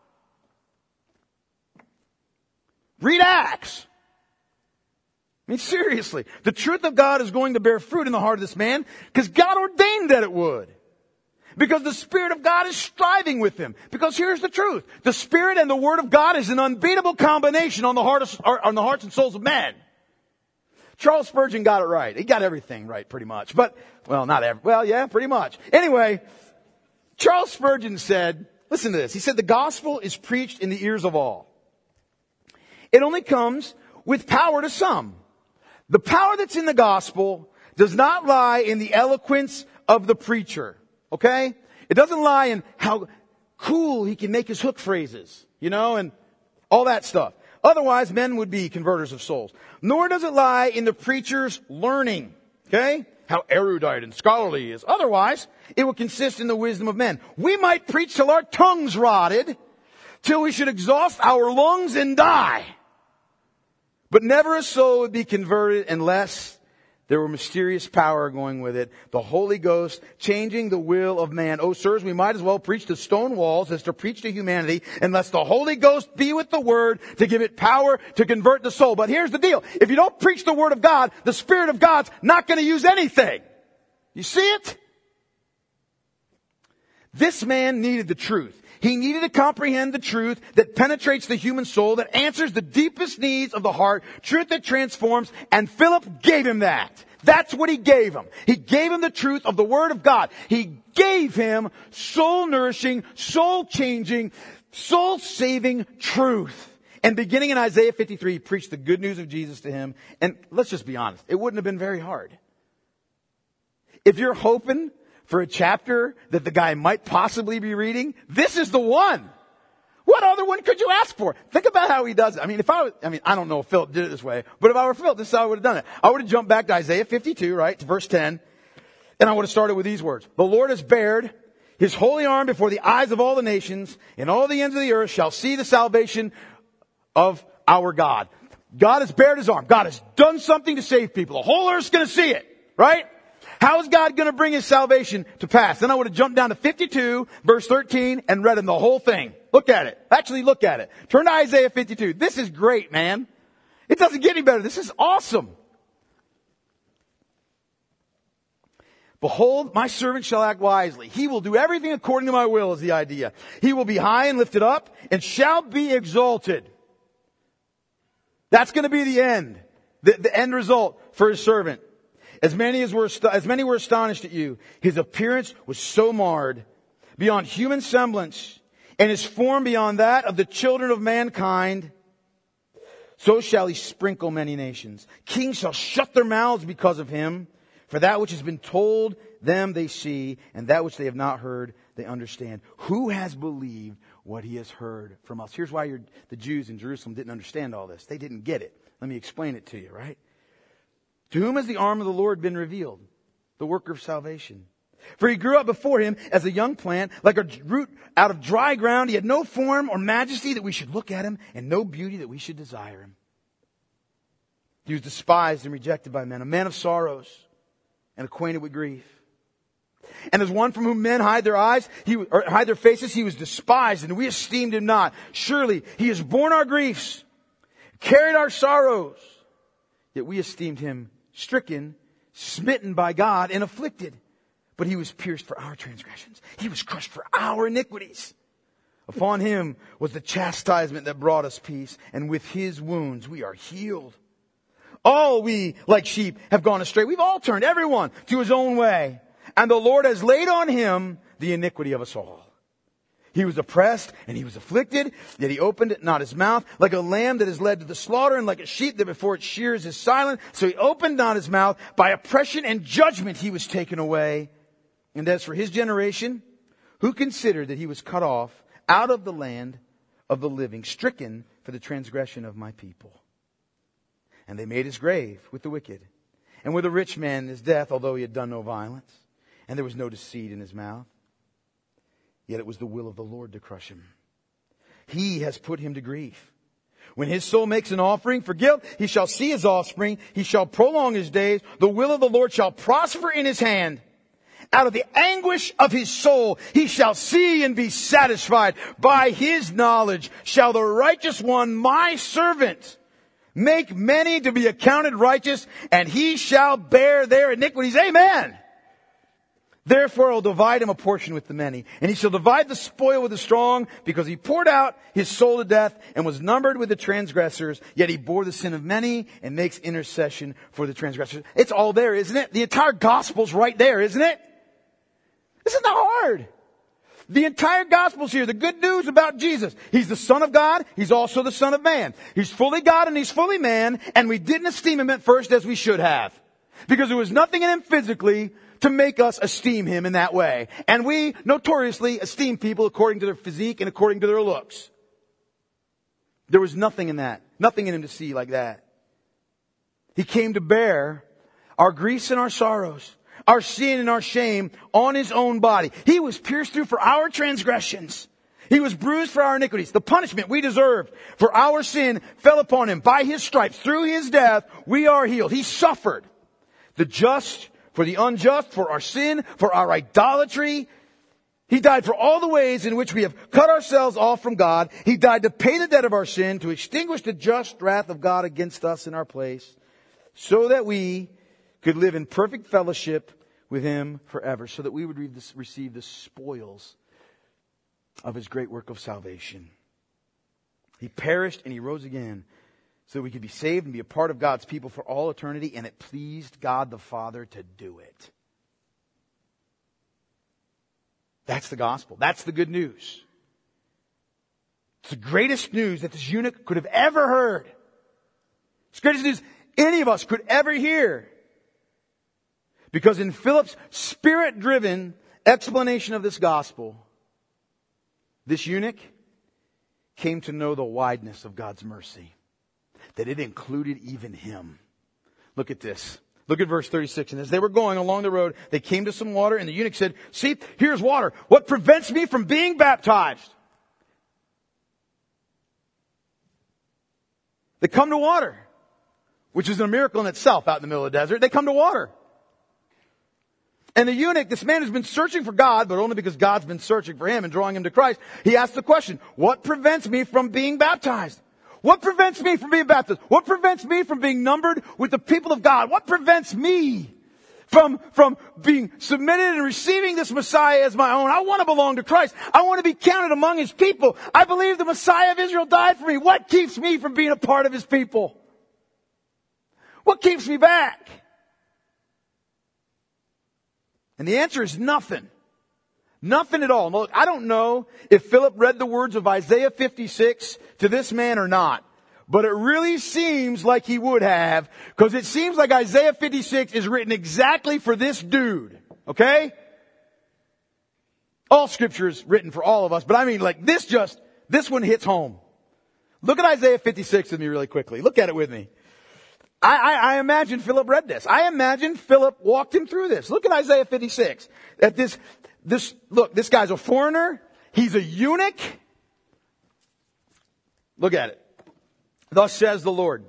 Read Acts. I mean, seriously, the truth of God is going to bear fruit in the heart of this man because God ordained that it would. Because the Spirit of God is striving with him. Because here's the truth. The Spirit and the Word of God is an unbeatable combination on the, heart of, on the hearts and souls of men. Charles Spurgeon got it right. He got everything right pretty much. But, well, not every, well, yeah, pretty much. Anyway, Charles Spurgeon said, listen to this. He said, the gospel is preached in the ears of all. It only comes with power to some. The power that's in the gospel does not lie in the eloquence of the preacher. Okay? It doesn't lie in how cool he can make his hook phrases, you know, and all that stuff. Otherwise, men would be converters of souls. Nor does it lie in the preacher's learning. Okay? How erudite and scholarly he is. Otherwise, it would consist in the wisdom of men. We might preach till our tongues rotted, till we should exhaust our lungs and die. But never a soul would be converted unless There were mysterious power going with it. The Holy Ghost changing the will of man. Oh, sirs, we might as well preach to stone walls as to preach to humanity unless the Holy Ghost be with the Word to give it power to convert the soul. But here's the deal. If you don't preach the Word of God, the Spirit of God's not going to use anything. You see it? This man needed the truth. He needed to comprehend the truth that penetrates the human soul, that answers the deepest needs of the heart, truth that transforms, and Philip gave him that. That's what he gave him. He gave him the truth of the Word of God. He gave him soul-nourishing, soul-changing, soul-saving truth. And beginning in Isaiah fifty-three, he preached the good news of Jesus to him. And let's just be honest, it wouldn't have been very hard. If you're hoping for a chapter that the guy might possibly be reading, this is the one. What other one could you ask for? Think about how he does it. I mean, if I was, I mean, I don't know if Philip did it this way, but if I were Philip, this is how I would have done it. I would have jumped back to Isaiah fifty-two, right, to verse ten, and I would have started with these words. The Lord has bared his holy arm before the eyes of all the nations, and all the ends of the earth shall see the salvation of our God. God has bared his arm. God has done something to save people. The whole earth's going to see it, right? How is God going to bring his salvation to pass? Then I would have jumped down to fifty-two, verse thirteen, and read him the whole thing. Look at it. Actually, look at it. Turn to Isaiah fifty-two. This is great, man. It doesn't get any better. This is awesome. Behold, my servant shall act wisely. He will do everything according to my will, is the idea. He will be high and lifted up and shall be exalted. That's going to be the end. The, the end result for his servant. As many as were, as many were astonished at you, his appearance was so marred beyond human semblance, and his form beyond that of the children of mankind. So shall he sprinkle many nations. Kings shall shut their mouths because of him. For that which has been told them they see, and that which they have not heard they understand. Who has believed what he has heard from us? Here's why you're, the Jews in Jerusalem didn't understand all this. They didn't get it. Let me explain it to you, right? To whom has the arm of the Lord been revealed? The worker of salvation. For he grew up before him as a young plant, like a root out of dry ground. He had no form or majesty that we should look at him, and no beauty that we should desire him. He was despised and rejected by men, a man of sorrows and acquainted with grief. And as one from whom men hide their eyes, he, or hide their faces, he was despised, and we esteemed him not. Surely he has borne our griefs, carried our sorrows, yet we esteemed him stricken, smitten by God, and afflicted. But he was pierced for our transgressions. He was crushed for our iniquities. Upon him was the chastisement that brought us peace, and with his wounds we are healed. All we, like sheep, have gone astray. We've all turned, everyone, to his own way. And the Lord has laid on him the iniquity of us all. He was oppressed and he was afflicted, yet he opened not his mouth. Like a lamb that is led to the slaughter, and like a sheep that before it shears is silent. So he opened not his mouth. By oppression and judgment he was taken away. And as for his generation, who considered that he was cut off out of the land of the living, stricken for the transgression of my people. And they made his grave with the wicked, and with a rich man in his death, although he had done no violence, and there was no deceit in his mouth. Yet it was the will of the Lord to crush him. He has put him to grief. When his soul makes an offering for guilt, he shall see his offspring. He shall prolong his days. The will of the Lord shall prosper in his hand. Out of the anguish of his soul, he shall see and be satisfied. By his knowledge shall the righteous one, my servant, make many to be accounted righteous, and he shall bear their iniquities. Amen. Therefore I will divide him a portion with the many, and he shall divide the spoil with the strong, because he poured out his soul to death and was numbered with the transgressors. Yet he bore the sin of many and makes intercession for the transgressors. It's all there, isn't it? The entire gospel's right there, isn't it? Isn't that hard? The entire gospel's here. The good news about Jesus. He's the Son of God. He's also the Son of Man. He's fully God and he's fully man, and we didn't esteem him at first as we should have, because there was nothing in him physically to make us esteem him in that way. And we notoriously esteem people according to their physique and according to their looks. There was nothing in that. Nothing in him to see like that. He came to bear our griefs and our sorrows, our sin and our shame on his own body. He was pierced through for our transgressions. He was bruised for our iniquities. The punishment we deserved for our sin fell upon him. By his stripes, through his death, we are healed. He suffered. The just for the unjust, for our sin, for our idolatry. He died for all the ways in which we have cut ourselves off from God. He died to pay the debt of our sin, to extinguish the just wrath of God against us in our place, so that we could live in perfect fellowship with Him forever, so that we would receive the spoils of His great work of salvation. He perished and He rose again, so that we could be saved and be a part of God's people for all eternity, and it pleased God the Father to do it. That's the gospel. That's the good news. It's the greatest news that this eunuch could have ever heard. It's the greatest news any of us could ever hear. Because in Philip's Spirit-driven explanation of this gospel, this eunuch came to know the wideness of God's mercy. That it included even him. Look at this. Look at verse thirty-six. And as they were going along the road, they came to some water, and the eunuch said, "See, here's water. What prevents me from being baptized?" They come to water, which is a miracle in itself out in the middle of the desert. They come to water. And the eunuch, this man who's been searching for God, but only because God's been searching for him and drawing him to Christ, he asked the question, what prevents me from being baptized? What prevents me from being baptized? What prevents me from being numbered with the people of God? What prevents me from, from being submitted and receiving this Messiah as my own? I want to belong to Christ. I want to be counted among His people. I believe the Messiah of Israel died for me. What keeps me from being a part of His people? What keeps me back? And the answer is nothing. Nothing at all. Look, I don't know if Philip read the words of Isaiah fifty-six to this man or not. But it really seems like he would have, because it seems like Isaiah fifty-six is written exactly for this dude. Okay? All Scripture is written for all of us, but I mean like this just, this one hits home. Look at Isaiah fifty-six with me really quickly. Look at it with me. I, I, I imagine Philip read this. I imagine Philip walked him through this. Look at Isaiah fifty-six. At this, this, look, this guy's a foreigner. He's a eunuch. Look at it. Thus says the Lord,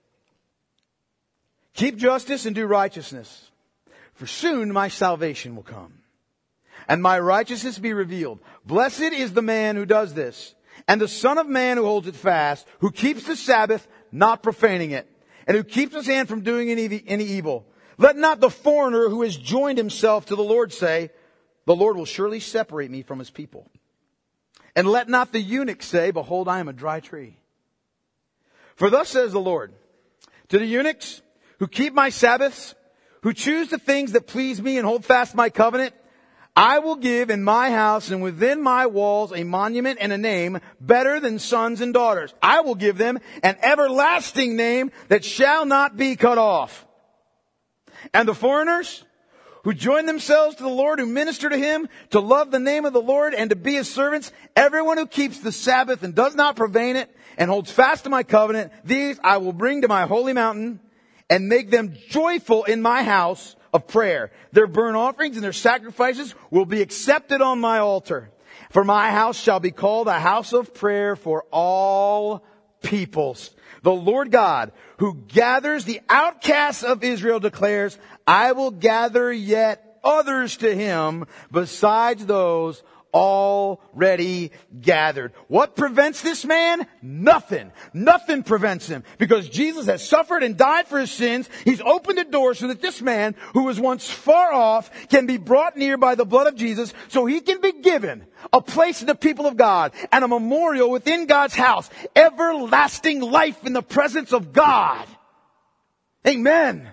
keep justice and do righteousness, for soon my salvation will come, and my righteousness be revealed. Blessed is the man who does this, and the Son of Man who holds it fast, who keeps the Sabbath, not profaning it, and who keeps his hand from doing any, any evil. Let not the foreigner who has joined himself to the Lord say, the Lord will surely separate me from His people. And let not the eunuch say, behold, I am a dry tree. For thus says the Lord, to the eunuchs who keep my Sabbaths, who choose the things that please me and hold fast my covenant, I will give in my house and within my walls a monument and a name better than sons and daughters. I will give them an everlasting name that shall not be cut off. And the foreigners who join themselves to the Lord, who minister to Him, to love the name of the Lord and to be His servants, everyone who keeps the Sabbath and does not profane it and holds fast to my covenant, these I will bring to my holy mountain and make them joyful in my house of prayer. Their burnt offerings and their sacrifices will be accepted on my altar. For my house shall be called a house of prayer for all peoples. The Lord God, who gathers the outcasts of Israel, declares, I will gather yet others to Him besides those already gathered. What prevents this man? Nothing. Nothing prevents him. Because Jesus has suffered and died for his sins. He's opened the door so that this man, who was once far off, can be brought near by the blood of Jesus, so he can be given a place in the people of God and a memorial within God's house. Everlasting life in the presence of God. Amen.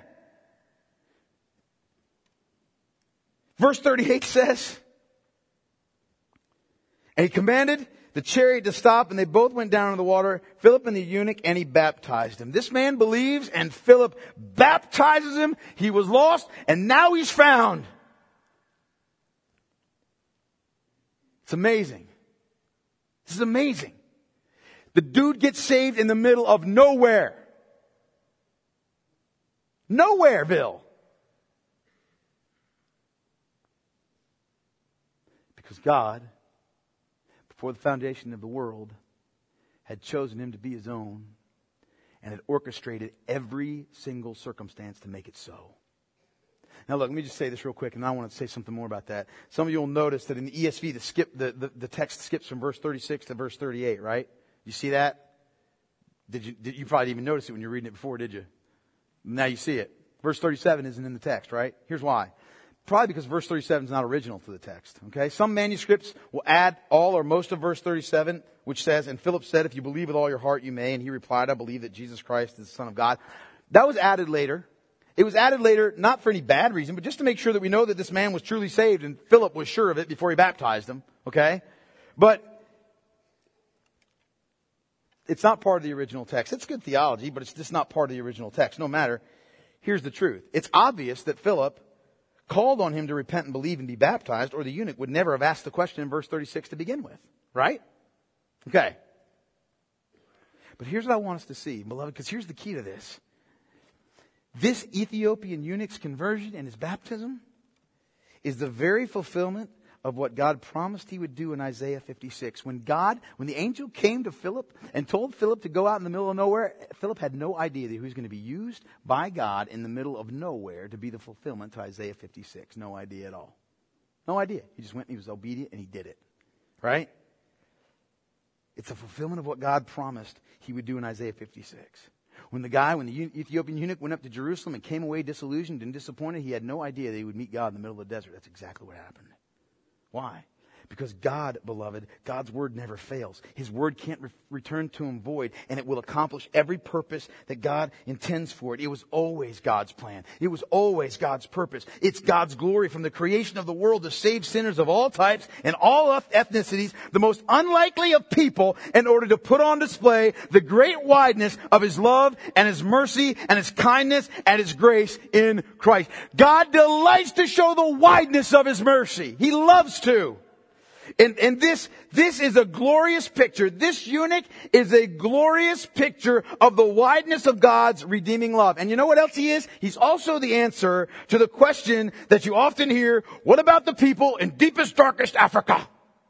Verse thirty-eight says, and He commanded the chariot to stop, and they both went down into the water, Philip and the eunuch, and He baptized him. This man believes, and Philip baptizes him. He was lost, and now he's found. It's amazing. This is amazing. The dude gets saved in the middle of nowhere. Nowhereville. Because God, before the foundation of the world, had chosen him to be His own and had orchestrated every single circumstance to make it so. Now look, let me just say this real quick, and I want to say something more about that. Some of you will notice that in the E S V, the skip, the, the, the text skips from verse thirty-six to verse thirty-eight, right? You see that? Did you, did, you probably didn't even notice it when you were reading it before, did you? Now you see it. Verse thirty-seven isn't in the text, right? Here's why. Probably because verse thirty-seven is not original to the text, okay? Some manuscripts will add all or most of verse thirty-seven, which says, and Philip said, if you believe with all your heart, you may. And he replied, I believe that Jesus Christ is the Son of God. That was added later. It was added later, not for any bad reason, but just to make sure that we know that this man was truly saved, and Philip was sure of it before he baptized him, okay? But it's not part of the original text. It's good theology, but it's just not part of the original text. No matter. Here's the truth. It's obvious that Philip called on him to repent and believe and be baptized, or the eunuch would never have asked the question in verse thirty-six to begin with. Right? Okay. But here's what I want us to see, beloved, because here's the key to this. This Ethiopian eunuch's conversion and his baptism is the very fulfillment of what God promised he would do in Isaiah fifty-six. When God, when the angel came to Philip and told Philip to go out in the middle of nowhere, Philip had no idea that he was going to be used by God in the middle of nowhere to be the fulfillment to Isaiah fifty-six. No idea at all. No idea. He just went and he was obedient and he did it. Right? It's a fulfillment of what God promised he would do in Isaiah fifty-six. When the guy, when the Ethiopian eunuch went up to Jerusalem and came away disillusioned and disappointed, he had no idea that he would meet God in the middle of the desert. That's exactly what happened. Why? Because God, beloved, God's word never fails. His word can't re- return to him void, and it will accomplish every purpose that God intends for it. It was always God's plan. It was always God's purpose. It's God's glory from the creation of the world to save sinners of all types and all ethnicities, the most unlikely of people, in order to put on display the great wideness of His love and His mercy and His kindness and His grace in Christ. God delights to show the wideness of His mercy. He loves to. And, and this, this is a glorious picture. This eunuch is a glorious picture of the wideness of God's redeeming love. And you know what else he is? He's also the answer to the question that you often hear, what about the people in deepest, darkest Africa?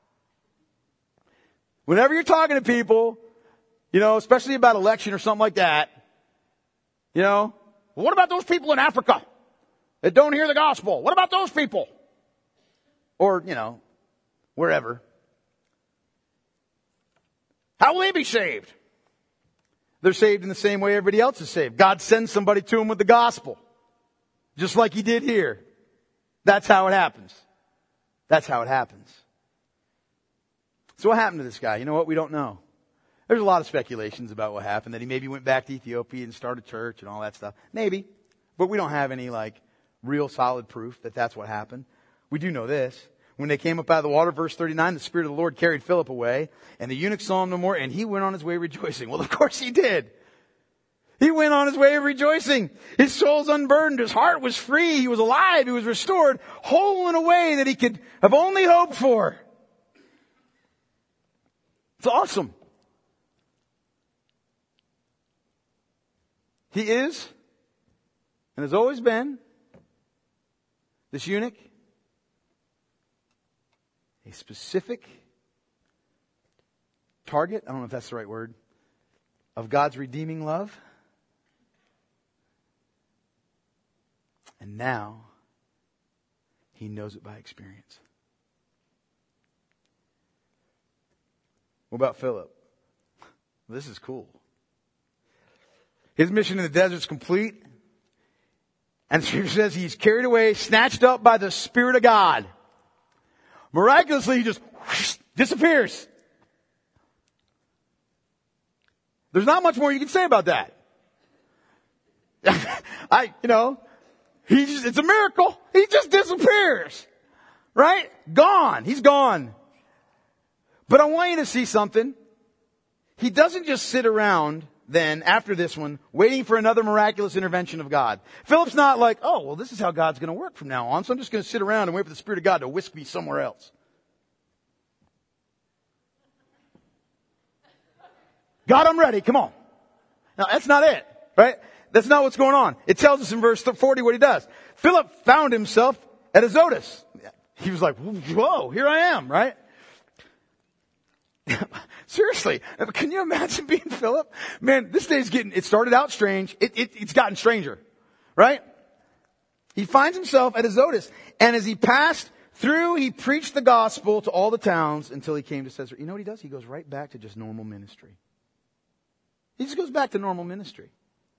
Whenever you're talking to people, you know, especially about election or something like that, you know, well, what about those people in Africa that don't hear the gospel? What about those people? Or, you know, wherever. How will they be saved? They're saved in the same way everybody else is saved. God sends somebody to them with the gospel. Just like He did here. That's how it happens. That's how it happens. So what happened to this guy? You know what? We don't know. There's a lot of speculations about what happened. That he maybe went back to Ethiopia and started a church and all that stuff. Maybe. But we don't have any like real solid proof that that's what happened. We do know this. When they came up out of the water, verse thirty-nine, the Spirit of the Lord carried Philip away, and the eunuch saw him no more, and he went on his way rejoicing. Well, of course he did. He went on his way rejoicing. His soul's unburdened. His heart was free. He was alive. He was restored, whole in a way that he could have only hoped for. It's awesome. He is, and has always been, this eunuch, a specific target, I don't know if that's the right word, of God's redeeming love. And now, he knows it by experience. What about Philip? This is cool. His mission in the desert is complete. And Scripture says he's carried away, snatched up by the Spirit of God. Miraculously, he just whoosh, disappears. There's not much more you can say about that. I, you know, he just, it's a miracle. He just disappears. Right? Gone. He's gone. But I want you to see something. He doesn't just sit around then, after this one, waiting for another miraculous intervention of God. Philip's not like, oh, well, this is how God's going to work from now on, so I'm just going to sit around and wait for the Spirit of God to whisk me somewhere else. God, I'm ready. Come on. Now, that's not it, right? That's not what's going on. It tells us in verse forty what he does. Philip found himself at Azotus. He was like, whoa, here I am, right? Seriously, can you imagine being Philip? Man, this day's getting, it started out strange. It, it, it's gotten stranger, right? He finds himself at Azotus. And as he passed through, he preached the gospel to all the towns until he came to Caesarea. You know what he does? He goes right back to just normal ministry. He just goes back to normal ministry.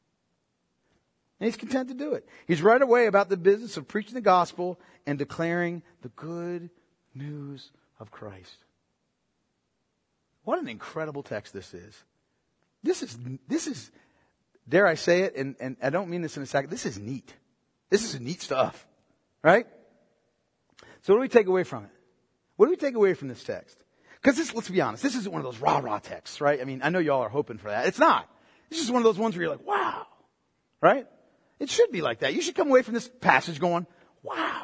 And he's content to do it. He's right away about the business of preaching the gospel and declaring the good news of Christ. What an incredible text this is. This is, this is, dare I say it, and, and I don't mean this in a second, this is neat. This is neat stuff. Right? So what do we take away from it? What do we take away from this text? Because this, let's be honest, this isn't one of those rah-rah texts, right? I mean, I know y'all are hoping for that. It's not. It's just one of those ones where you're like, wow. Right? It should be like that. You should come away from this passage going, wow.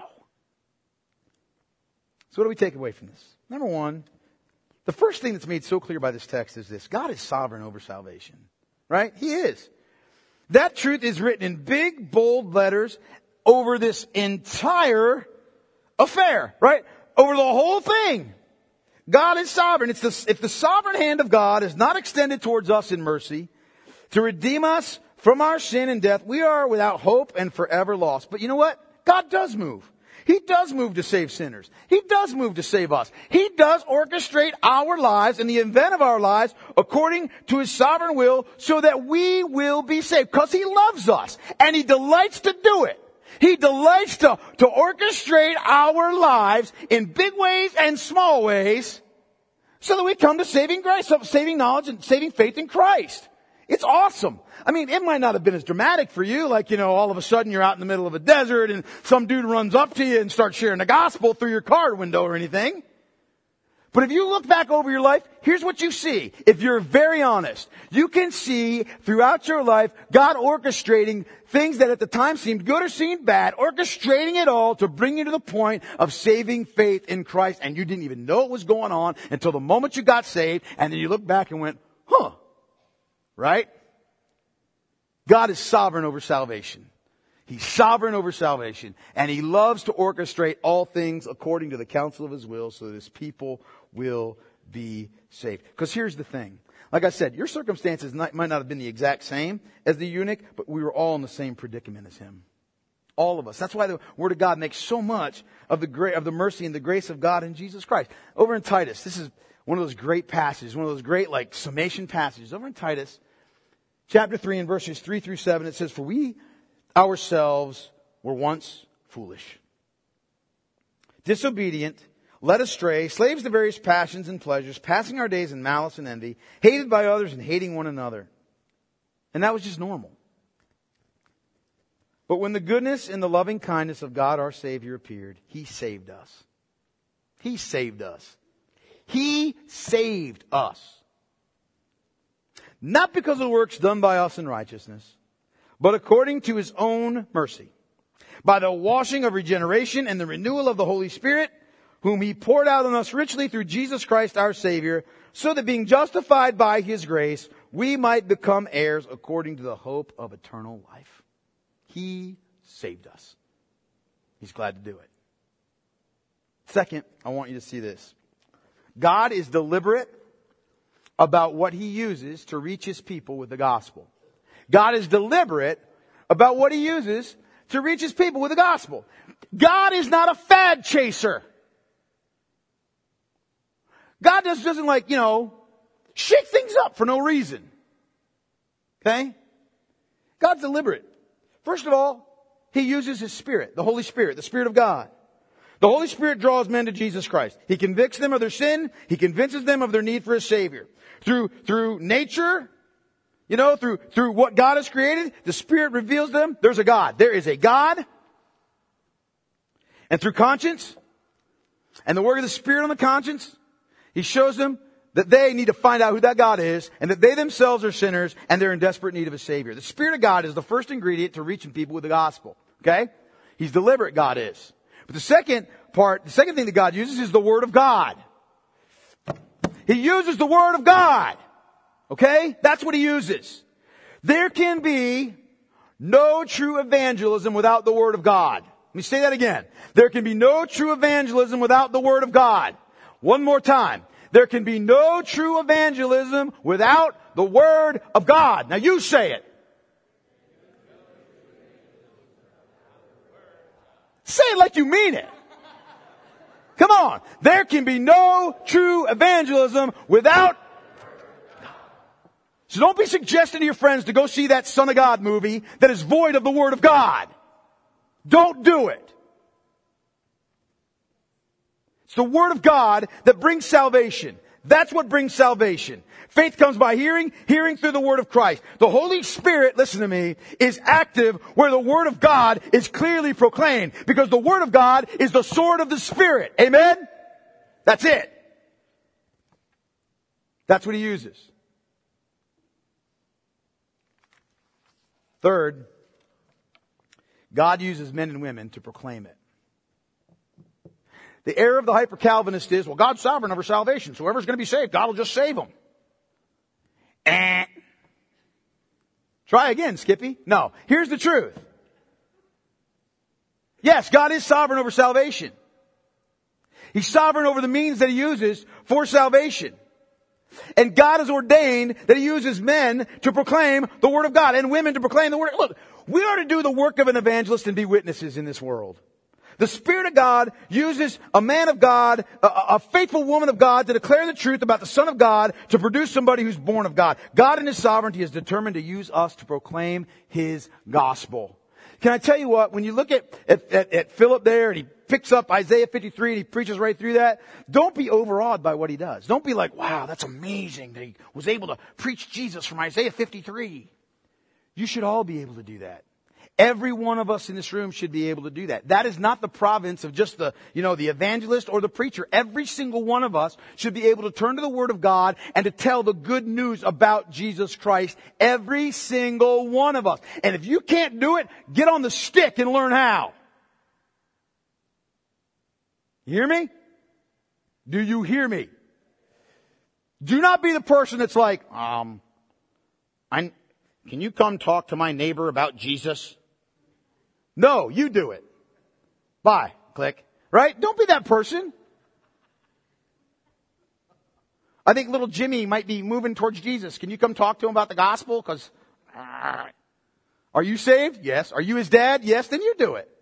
So what do we take away from this? Number one, the first thing that's made so clear by this text is this. God is sovereign over salvation. Right? He is. That truth is written in big, bold letters over this entire affair. Right? Over the whole thing. God is sovereign. It's the, if the sovereign hand of God is not extended towards us in mercy to redeem us from our sin and death, we are without hope and forever lost. But you know what? God does move. He does move to save sinners. He does move to save us. He does orchestrate our lives and the event of our lives according to His sovereign will so that we will be saved. Because He loves us and He delights to do it. He delights to, to orchestrate our lives in big ways and small ways so that we come to saving grace, saving knowledge and saving faith in Christ. It's awesome. I mean, it might not have been as dramatic for you, like, you know, all of a sudden you're out in the middle of a desert and some dude runs up to you and starts sharing the gospel through your car window or anything. But if you look back over your life, here's what you see. If you're very honest, you can see throughout your life God orchestrating things that at the time seemed good or seemed bad, orchestrating it all to bring you to the point of saving faith in Christ. And you didn't even know it was going on until the moment you got saved. And then you look back and went, huh, right? God is sovereign over salvation. He's sovereign over salvation. And He loves to orchestrate all things according to the counsel of His will so that His people will be saved. Because here's the thing. Like I said, your circumstances not, might not have been the exact same as the eunuch, but we were all in the same predicament as him. All of us. That's why the Word of God makes so much of the gra- of the mercy and the grace of God in Jesus Christ. Over in Titus, this is one of those great passages, one of those great like summation passages. Over in Titus, chapter three and verses three through seven, it says, "For we ourselves were once foolish, disobedient, led astray, slaves to various passions and pleasures, passing our days in malice and envy, hated by others and hating one another." And that was just normal. "But when the goodness and the loving kindness of God our Savior appeared, He saved us." He saved us. He saved us. "Not because of the works done by us in righteousness, but according to His own mercy, by the washing of regeneration and the renewal of the Holy Spirit, whom He poured out on us richly through Jesus Christ our Savior, so that being justified by His grace, we might become heirs according to the hope of eternal life." He saved us. He's glad to do it. Second, I want you to see this. God is deliberate about what He uses to reach His people with the gospel. God is deliberate about what He uses to reach His people with the gospel. God is not a fad chaser. God just doesn't like, you know, shake things up for no reason. Okay? God's deliberate. First of all, He uses His Spirit, the Holy Spirit, the Spirit of God. The Holy Spirit draws men to Jesus Christ. He convicts them of their sin. He convinces them of their need for a Savior. Through, through nature, you know, through, through what God has created, the Spirit reveals to them there's a God. There is a God. And through conscience, and the work of the Spirit on the conscience, He shows them that they need to find out who that God is, and that they themselves are sinners, and they're in desperate need of a Savior. The Spirit of God is the first ingredient to reaching people with the gospel. Okay? He's deliberate, God is. But the second part, the second thing that God uses is the Word of God. He uses the Word of God. Okay? That's what He uses. There can be no true evangelism without the Word of God. Let me say that again. There can be no true evangelism without the Word of God. One more time. There can be no true evangelism without the Word of God. Now you say it. Say it like you mean it. Come on. There can be no true evangelism without. So don't be suggesting to your friends to go see that Son of God movie that is void of the Word of God. Don't do it. It's the Word of God that brings salvation. That's what brings salvation. Faith comes by hearing, hearing through the Word of Christ. The Holy Spirit, listen to me, is active where the Word of God is clearly proclaimed. Because the Word of God is the sword of the Spirit. Amen? That's it. That's what He uses. Third, God uses men and women to proclaim it. The error of the hyper-Calvinist is, well, God's sovereign over salvation, so whoever's going to be saved, God will just save them. Eh. Try again, Skippy. No. Here's the truth. Yes, God is sovereign over salvation. He's sovereign over the means that He uses for salvation. And God has ordained that He uses men to proclaim the Word of God and women to proclaim the Word. Look, we are to do the work of an evangelist and be witnesses in this world. The Spirit of God uses a man of God, a, a faithful woman of God to declare the truth about the Son of God to produce somebody who's born of God. God in His sovereignty is determined to use us to proclaim His gospel. Can I tell you what, when you look at, at, at, at Philip there and he picks up Isaiah fifty-three and he preaches right through that, don't be overawed by what he does. Don't be like, wow, that's amazing that he was able to preach Jesus from Isaiah fifty-three. You should all be able to do that. Every one of us in this room should be able to do that. That is not the province of just the, you know, the evangelist or the preacher. Every single one of us should be able to turn to the Word of God and to tell the good news about Jesus Christ. Every single one of us. And if you can't do it, get on the stick and learn how. You hear me? Do you hear me? Do not be the person that's like, um, I'm, can you come talk to my neighbor about Jesus? No, you do it. Bye. Click. Right? Don't be that person. I think little Jimmy might be moving towards Jesus. Can you come talk to him about the gospel? Because, uh, are you saved? Yes. Are you his dad? Yes. Then you do it.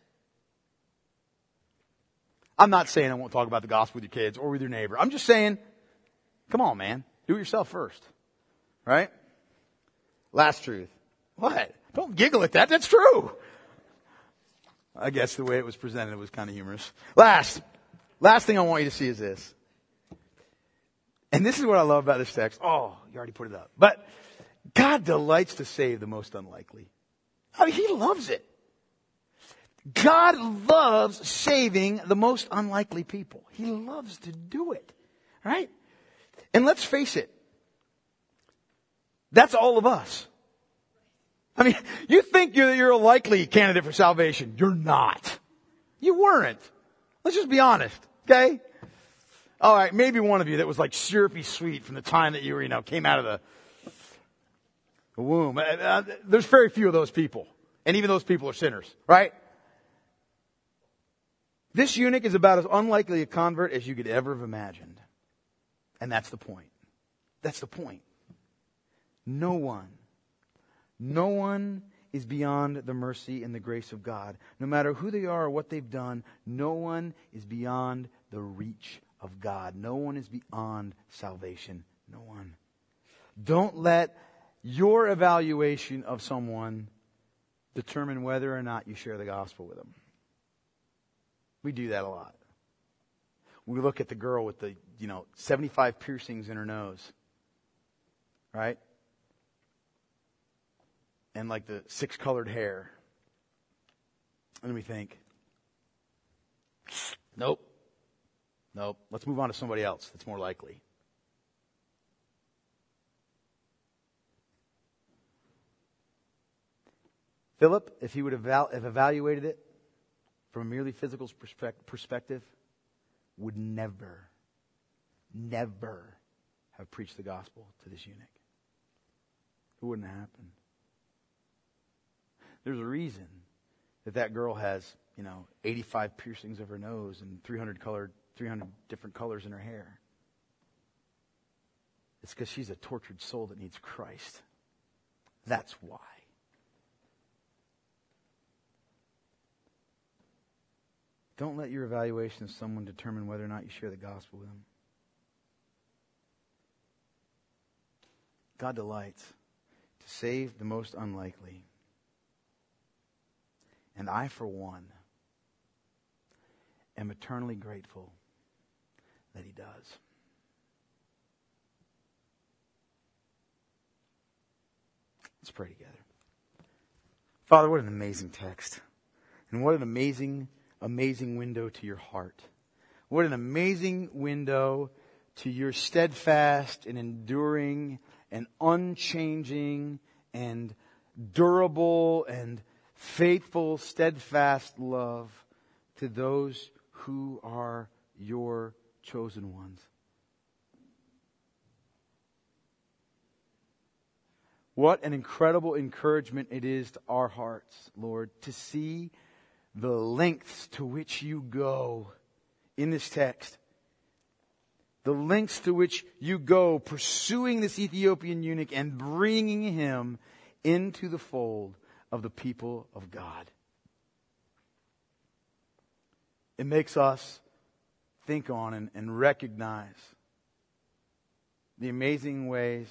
I'm not saying I won't talk about the gospel with your kids or with your neighbor. I'm just saying, come on, man. Do it yourself first. Right? Last truth. What? Don't giggle at that. That's true. I guess the way it was presented was kind of humorous. Last. Last thing I want you to see is this. And this is what I love about this text. Oh, you already put it up. But God delights to save the most unlikely. I mean, He loves it. God loves saving the most unlikely people. He loves to do it. Right? And let's face it. That's all of us. I mean, you think you're, you're a likely candidate for salvation. You're not. You weren't. Let's just be honest. Okay? All right, maybe one of you that was like syrupy sweet from the time that you were, you know, came out of the, the womb. Uh, uh, there's very few of those people. And even those people are sinners. Right? This eunuch is about as unlikely a convert as you could ever have imagined. And that's the point. That's the point. No one, no one is beyond the mercy and the grace of God. No matter who they are or what they've done, no one is beyond the reach of God. No one is beyond salvation. No one. Don't let your evaluation of someone determine whether or not you share the gospel with them. We do that a lot. We look at the girl with the, you know, seventy-five piercings in her nose. Right? And like the six colored hair. And we think, nope. Nope. Let's move on to somebody else that's more likely. Philip, if he would have evaluated it from a merely physical perspective, would never, never have preached the gospel to this eunuch. It wouldn't have happened. There's a reason that that girl has, you know, eighty-five piercings of her nose and three hundred colored, three hundred different colors in her hair. It's because she's a tortured soul that needs Christ. That's why. Don't let your evaluation of someone determine whether or not you share the gospel with them. God delights to save the most unlikely. And I, for one, am eternally grateful that He does. Let's pray together. Father, what an amazing text. And what an amazing, amazing window to your heart. What an amazing window to your steadfast and enduring and unchanging and durable and faithful, steadfast love to those who are your chosen ones. What an incredible encouragement it is to our hearts, Lord, to see the lengths to which you go in this text. The lengths to which you go pursuing this Ethiopian eunuch and bringing him into the fold of the people of God. It makes us think on and, and recognize the amazing ways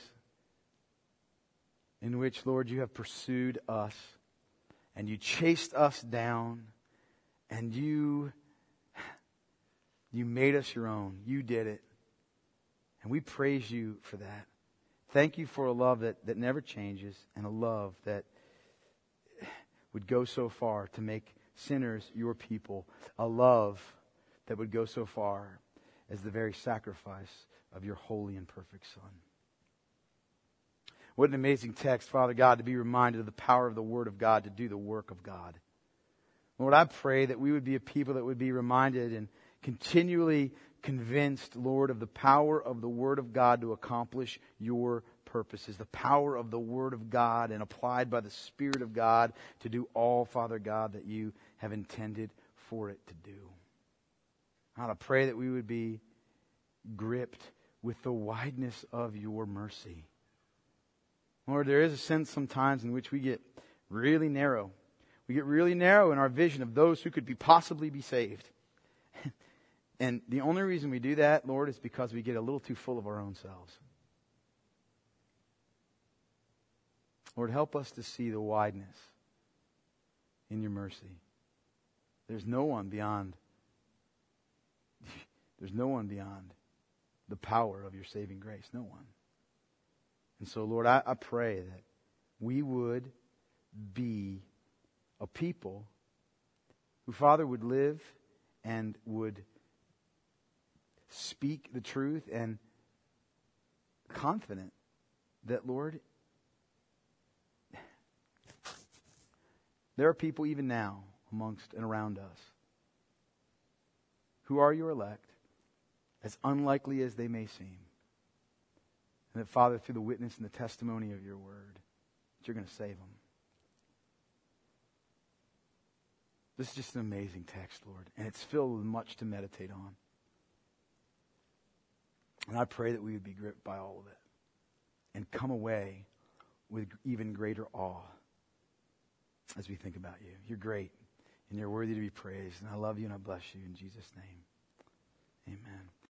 in which, Lord, you have pursued us and you chased us down and you, you made us your own. You did it. And we praise you for that. Thank you for a love that, that never changes and a love that would go so far to make sinners your people. A love that would go so far as the very sacrifice of your holy and perfect Son. What an amazing text, Father God, to be reminded of the power of the Word of God to do the work of God. Lord, I pray that we would be a people that would be reminded and continually convinced, Lord, of the power of the Word of God to accomplish your purposes. The power of the Word of God and applied by the Spirit of God to do all, Father God, that you have intended for it to do. God, I pray that we would be gripped with the wideness of your mercy. Lord, there is a sense sometimes in which we get really narrow. We get really narrow in our vision of those who could be possibly be saved. And the only reason we do that, Lord, is because we get a little too full of our own selves. Lord, help us to see the wideness in your mercy. There's no one beyond, there's no one beyond the power of your saving grace. No one. And so, Lord, I, I pray that we would be a people who, Father, would live and would speak the truth and confident that, Lord, there are people even now amongst and around us who are your elect, as unlikely as they may seem. And that, Father, through the witness and the testimony of your word, that you're going to save them. This is just an amazing text, Lord, and it's filled with much to meditate on. And I pray that we would be gripped by all of it and come away with even greater awe as we think about you. You're great, and you're worthy to be praised. And I love you, and I bless you in Jesus' name. Amen.